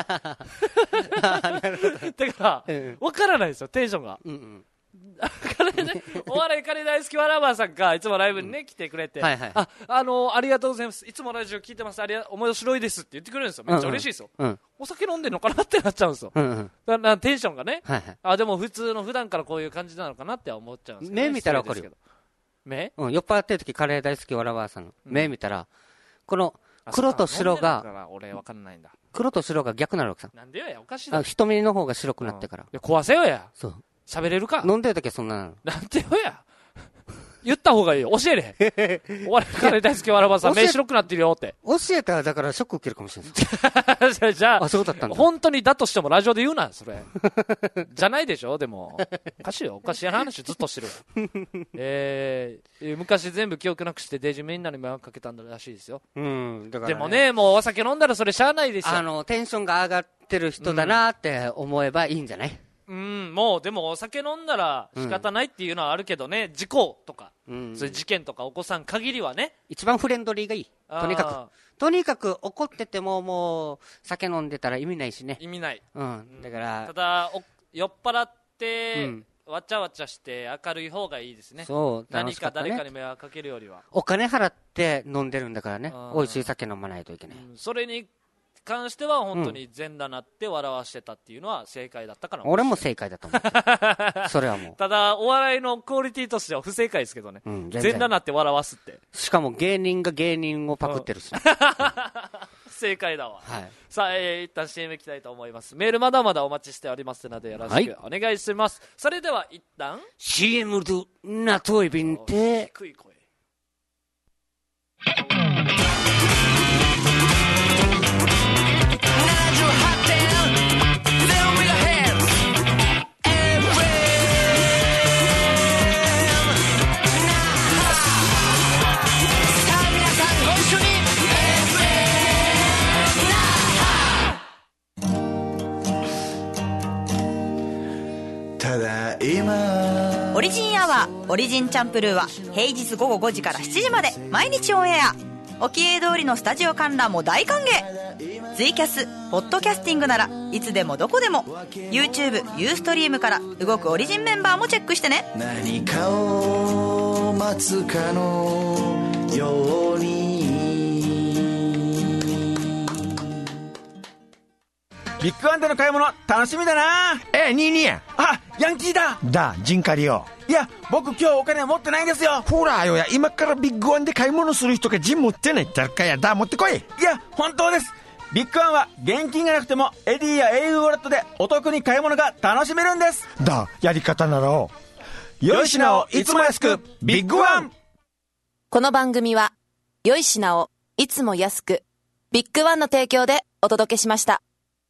だから、 うん分からないですよテンションがうんうん。 カレーね、お笑いカレー大好きわらばさんがいつもライブにね、来てくれて、 はいはいあ、あのーありがとうございます、いつもラジオ聞いてます、ありが面白いですって言ってくれるんですよ、めっちゃ嬉しいですよ、 うん。 お酒飲んでるのかなってなっちゃうんですよ、 うんうん。 だからテンションがね、 はいはい。 あ、でも普通の普段からこういう感じなのかなって思っちゃうんですけど、ね、 目見たらわかるよ失礼ですけど。目うん、酔っ払ってる時カレー大好きわらばーさんの目見たら、このあ黒と白そっか飲んでが、 るから俺わかんないんだ。 黒と白が逆なるわけさ。 なんでよや、おかしいだあ、 ろ。 瞳の方が白くなってからい。や、壊せよや。 そう。 喋れるか。 飲んでる時はそんななの。 なんでよや。言った方がいいよ。教えれ。お笑いカレー大好きわらばさん、 教え目白くなってるよって。 教えたらだからショック受けるかもしれない。 じゃあ、じゃああ、そうだったんだ。 本当にだとしてもラジオで言うな、それ。じゃないでしょ、でも。おかしいよ。おかしい話ずっとしてるわ。えー、昔全部記憶なくしてデジみんなに迷惑かけたんだらしいですよ。 うん、だから、 でも。ね、もうお酒飲んだらそれしゃあないですよ。 あの、テンションが上がっってる人だなって思えばいいんじゃない？ うん、もうでもお酒飲んだら仕方ないっていうのはあるけどね、事故とか、うん、そういう事件とか起こさん限りはね、 一番フレンドリーがいい。とにかくとにかく怒っててももう酒飲んでたら意味ないしね。 意味ない、 うん、だからただお酔っ払って、うん、わちゃわちゃして明るい方がいいですね。 そう、 何か誰かに迷惑かけるよりは。 お金払って飲んでるんだからね、美味しい酒飲まないといけない、 うん、それに関しては本当に全裸なって笑わしてたっていうのは正解だったかな、 うん、俺も正解だと思うそれはもうただお笑いのクオリティとしては不正解ですけどね、うん、全裸なって笑わすって、 しかも芸人が芸人をパクってるし、ね、うん、 正解だわ、 はい、 さあ、えー、一旦 シーエム いきたいと思います。メールまだまだお待ちしておりますのでよろしくお願いします、はい、それでは一旦シーエム とナトイビンって低い声オリジンアワーオリジンチャンプルーは平日午後ごじからしちじまで毎日オンエア。沖江通りのスタジオ観覧も大歓迎。ツイキャスポッドキャスティングならいつでもどこでも YouTube、ユーストリームから動くオリジンメンバーもチェックしてね。 何かを待つかのようにビッグワンでの買い物楽しみだな。 え、ニーニーや。 あ、ヤンキーだ。 だ、ジンカリよ。 いや、僕今日お金持ってないんですよ。 ほらよや、今からビッグワンで買い物する人がジン持ってないってあるかや。だ、持ってこい。 いや、本当です。ビッグワンは現金がなくてもエディや エーユー ウォレットでお得に買い物が楽しめるんです。 だ、やり方ならよい品をいつも安く、ビッグワン。 この番組は良い品をいつも安く、ビッグワンの提供でお届けしました。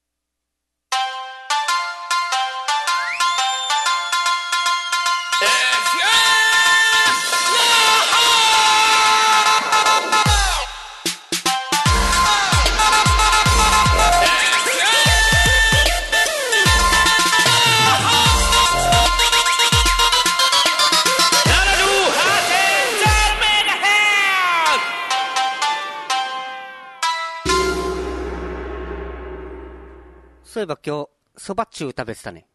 そういえば今日そば中食べてたね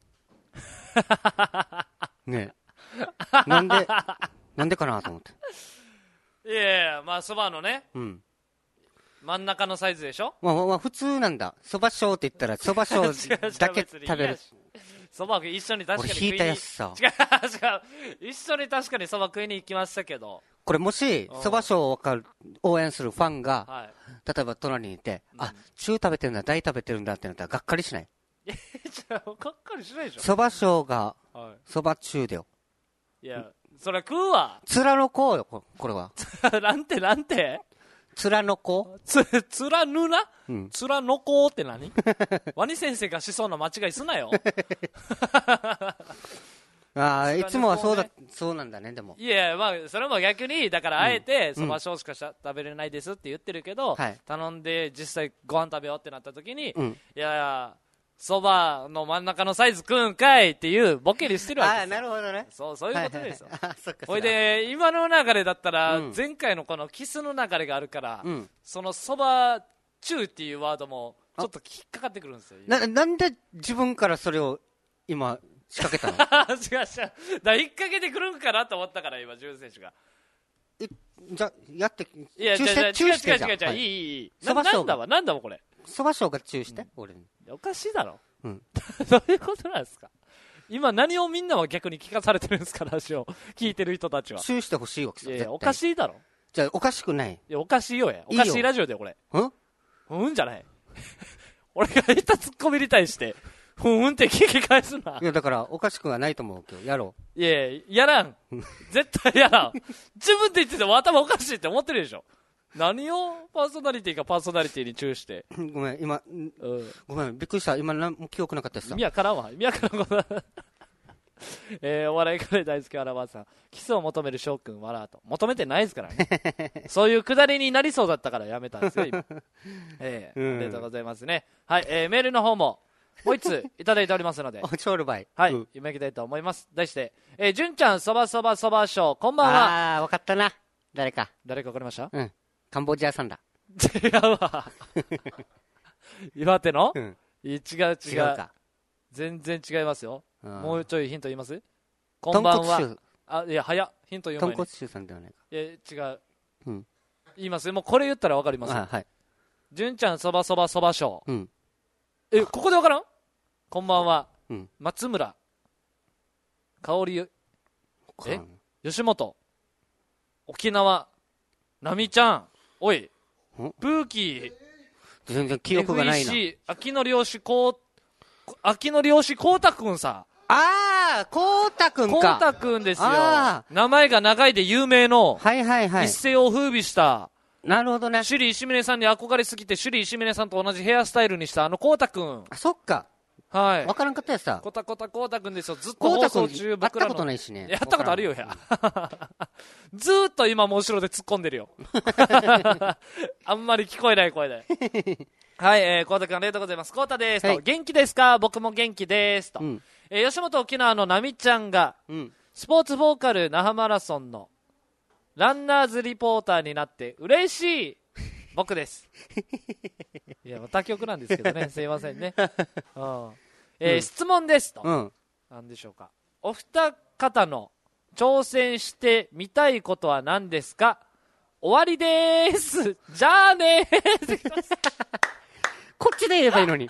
ねえ、なんでなんでかなと思って。 いやいや、まあそばのね、うん、真ん中のサイズでしょ。 まあまあ普通なんだ。そばしょうって言ったらそばしょうだけ食べる。 そば一緒に確かに食いに。 俺引いたやつさ。 違う違う、一緒に確かにそば食いに行きましたけど。 これもしそばしょうを分かる応援するファンが、はい、例えば隣にいて、うん、あ、中食べてるんだ、大食べてるんだってなったらがっかりしない？ え、じゃあがっかりしないでしょ。 そばしょうがそば中だよ。 いや、それ食うわ。 貫こうよ、これは。 なんてなんて貫こうつ、貫な、うん、貫こうって何ワニ先生がしそうな間違いすなよ。 ああ、いつもはそうだ、そうなんだね、でも。 いや、まあ、それも逆に、だからあえて、そばしょうしか食べれないですって言ってるけど、うん、頼んで実際ご飯食べようってなった時に、うん、いやいや、そばの真ん中のサイズ食うんかいっていうボケにしてるわけですよ。 ああ、なるほどね。 そう、そういうことですよ。 はいはい、あ、そっか。 ほいで、今の流れだったら、うん、前回のこのキスの流れがあるから、うん、そのそば中っていうワードも、ちょっと引っかかってくるんですよ。 な、なんで自分からそれを今、仕掛けたの？違う違う。だ引っ掛けてくるんかなと思ったから、今、ジュン選手が。 え、じゃ、やって、 いや、 チューして、 チューして。違う違う違う、 はい、 いい、いい。そばしょうが。なんだわ、なんだわ、これ。 そばしょうがチューして、うん、俺に。 おかしいだろ。 うん。 どういうことなんですか？今、何をみんなは逆に聞かされてるんですか、ラジオ。聞いてる人たちは。 チューしてほしいわけさ。いやいや、おかしいだろ。 じゃあ、おかしくない。 いや、おかしいよや。おかしいラジオで、これ。 うんうんじゃない。俺が言ったツッコミに対して、ふんって聞き返すな。 いや、だから、おかしくはないと思うけど、やろう。いやいや、やらん。絶対やらん。自分で言ってても頭おかしいって思ってるでしょ。何をパーソナリティかパーソナリティに注意して。 ごめん、今、うん、ごめん、びっくりした。今、なんも記憶なかったしさ。 意味わからんわ。意味わからんこと。 えー、お笑いカレー大好きアラバーさん、キスを求める翔くん笑うと。求めてないですからね。そういうくだりになりそうだったからやめたんですよ、今。えーうん、ありがとうございますね。はい、えー、メールの方も、もう一ついただいておりますので。 おちょるばい。 はい、うん、読み上げたいと思います。題して、えー、純ちゃんそばそばそばショー、こんばんは。 あー、わかったな。誰か。 誰かわかりました？ うん。カンボジアさんだ。 違うわ。岩手の、うん、違う違う。違うか。全然違いますよ。もうちょいヒント言います？こんばんは。あ、いや、早っ。ヒント言う前に。 豚骨臭さんではないか。 いや、違う。 うん。 言います。もうこれ言ったらわかります。 あ、はい。 純ちゃんそばそばそばショー。 うん。 え、ここでわからん？こんばんは。 うん。 松村。香り、え吉本。沖縄。ナミちゃん。おい。ブーキー。 全然記憶がないな。 エフイーシー、秋の漁師こう、秋の漁師こうたくんさ。 あー、こうたくんか。 こうたくんですよ。名前が長いで有名の。 はいはいはい。 一世を風靡した。 なるほどね。 首里石峰さんに憧れすぎて、首里石峰さんと同じヘアスタイルにしたあのこうたくん。 あ、そっか。 はい。 わからんかったやつさ。 こたこたこうたくんですよ。ずっと放送中僕らの。 やったことないしね。 やったことあるよや。ずーっと今も後ろで突っ込んでるよ。あんまり聞こえない声で。はい、えー、こうたくんありがとうございます。こうたです、はい、と。元気ですか？僕も元気ですと。うん、えー、吉本沖縄のなみちゃんが、うん、スポーツフォーカル那覇マラソンのランナーズリポーターになって嬉しい僕です。いや、他局なんですけどね、すいませんね。うん、えーうん、質問ですと。うん、なんでしょうか。お二方の挑戦してみたいことは何ですか？終わりでーす。じゃあねー。 こっちで言えばいいのに。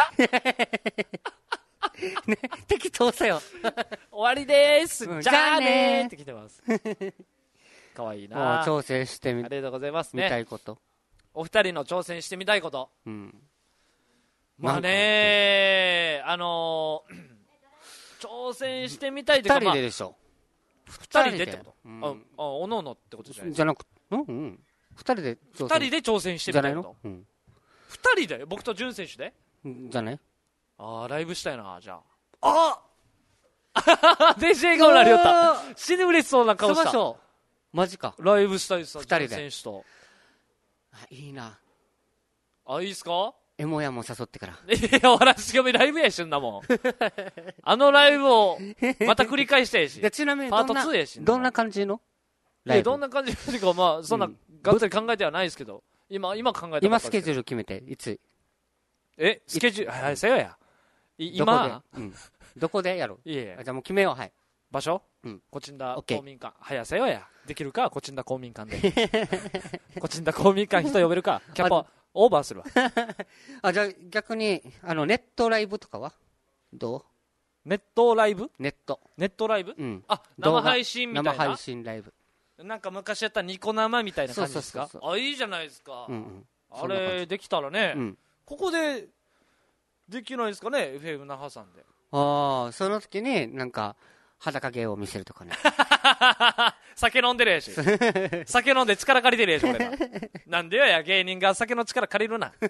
ね、適当さよ。 終わりでーす。うん、じゃあねーって来てます。かわいいな。 挑戦してみ、 ありがとうございますね。 見たいこと。 お二人の挑戦してみたいこと。うん、まあねー、あのー、挑戦してみたいというか、 二人ででしょ。 二人でってこと、うん、あ、あ、おのおのってことじゃないですか。 じゃなく、うんうん。二人で挑戦。二人で挑戦してみたいこと。 じゃないの？うん。 二人で僕と潤選手でじゃない？ ああ、ライブしたいな、じゃあ。あデジェーがおられよった。死に嬉しそうな顔した。 そうマジか。 ライブしたいさ、 二人で。 選手と。 いいな。 あ、いいっすか？ エモヤも誘ってから。 いや、嵐組ライブやしんだもん。あのライブをまた繰り返したいし。 ちなみにパートツーやしん。 どんな感じのライブ？ どんな感じのか、まあ、そんな、がっつり考えてはないですけど。今、今考えて今スケジュール決めて、いつ？ え、スケジュール、はい、せよや。今どこで、うん、どこでやろう？ いえ。 じゃあもう決めよう、はい。 場所？ うん。 コチンダ公民館。はやせよや。できるか、コチンダ公民館で。コチンダ公民館人呼べるか、キャパオーバーするわ。 あ、じゃあ逆に、あの、ネットライブとかはどう？ ネットライブ？ ネット。 ネットライブ？ うん。 あ、生配信みたいな。 生配信ライブ。 なんか昔やったニコ生みたいな感じですか？そうそうそうそう。あ、いいじゃないですか。うんうん。あれ、できたらね、うん、ここで、できないですかね、エフエム 那覇さんで。 ああ、その時に、なんか、裸芸を見せるとかね。 酒飲んでるやし。酒飲んで力借りてるやし、俺ら。なんでよや、芸人が酒の力借りるな。い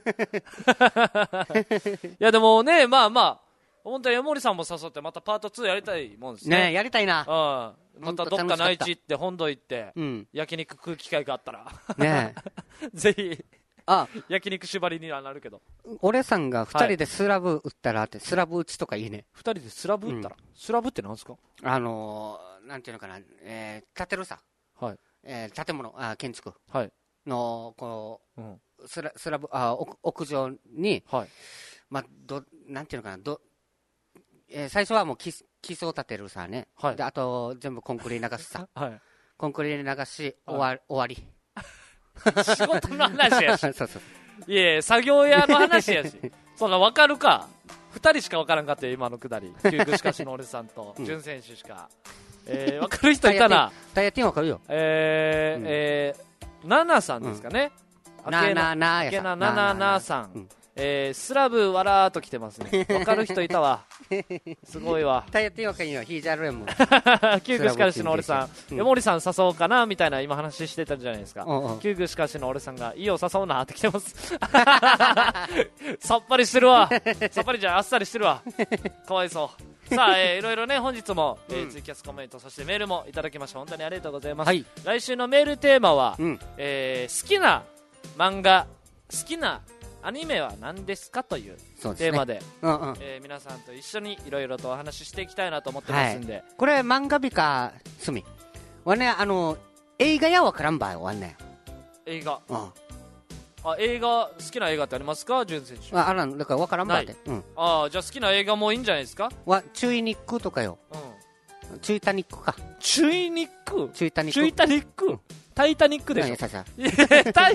や、でもね、まあまあ、本当に江森さんも誘って、またパートツーやりたいもんですね。 ねえ、やりたいな。 うん。またどっか内地行って、本土行って、うん、焼肉食う機会があったら。 ねえ。ぜひ。あ、焼肉縛りにはなるけど。 俺さんが二人でスラブ打ったらって、はい、スラブ打ちとかいいね。 二人でスラブ打ったら、うん、スラブってなんですか？ あのー、なんていうのかな、えー、建てるさ。はい。えー、建物、あ、建築。はい。の、こう、うん、スラ、スラブ、あ、屋上に、はい。まあ、ど、なんていうのかな、ど、えー、最初はもう基、基礎を建てるさね。はい。で、あと、全部コンクリ流すさ。はい。コンクリ流し、終わり、終わり。 仕事の話やし。 そうそう。 いえ、作業屋の話やし。そんな分かるか。二人しか分からんかったよ、今のくだり。救急しかしの俺さんと、準選手しか。えー、分かる人いたら。 タイヤティン分かるよ。 えー、えー、ナナさんですかね。 ナナナやさん。ナナナさん。えー、スラブわらーっと来てますね。分かる人いたわ。すごいわ。 タイヤティン分かるよ。ヒージャルエム。 救急しかしの俺さん。山森さん誘おうかなみたいな今話してたんじゃないですか。救急しかしの俺さんが、いいよ誘うなって来てます。さっぱりしてるわ。さっぱりじゃあっさりしてるわ。かわいそう。 さあ、えー、いろいろね本日も、えーうん、 ツイキャスコメントそしてメールもいただきました。本当にありがとうございます、 はい、 来週のメールテーマは、 うんえー、好きな漫画好きなアニメは何ですかというテーマで、 ねうんうんえー、皆さんと一緒にいろいろとお話ししていきたいなと思ってますんで、 はい、これ漫画日かすみはね、あの映画やわからんばいわね。 映画、 うん、 あ映画好きな映画ってありますか、潤選手。 ああらんだからわからんばいで、うん、 あじゃあ好きな映画もいいんじゃないですか。 わチュイニックとかよ、うん、チュイタニックか。 チュイニックチュイタニックチュイタニック、うん、タイタニックでしょ。 ささタイ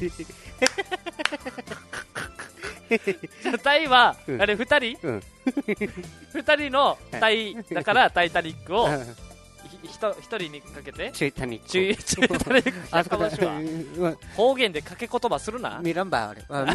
タイは、うん、あれふたり、うん、ふたりのタイだからタイタニックをひと一人にかけてチュイタニックチュイチュイタニックあそこだしは方言で掛け言葉するな。 ミランバーあれ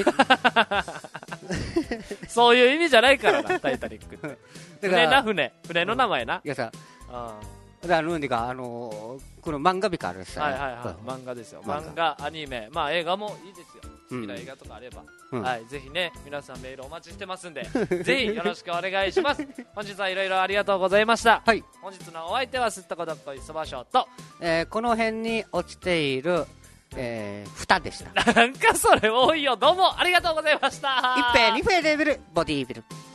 そういう意味じゃないからなタイタニックって船な船船の名前な、 いやさあだからなんかあのー、この漫画日からですね。 はいはいはい、漫画ですよ。漫画アニメ、まあ映画もいいですよ。好きな映画とかあれば、うん、はい、ぜひね皆さんメールお待ちしてますんでぜひよろしくお願いします。本日はいろいろありがとうございました、 はい、 本日のお相手はすったこどっこいそばしょうと、 えー、この辺に落ちている、えー、蓋でした。 なんかそれ多いよ。どうもありがとうございました。 一平二平レベルボディービル。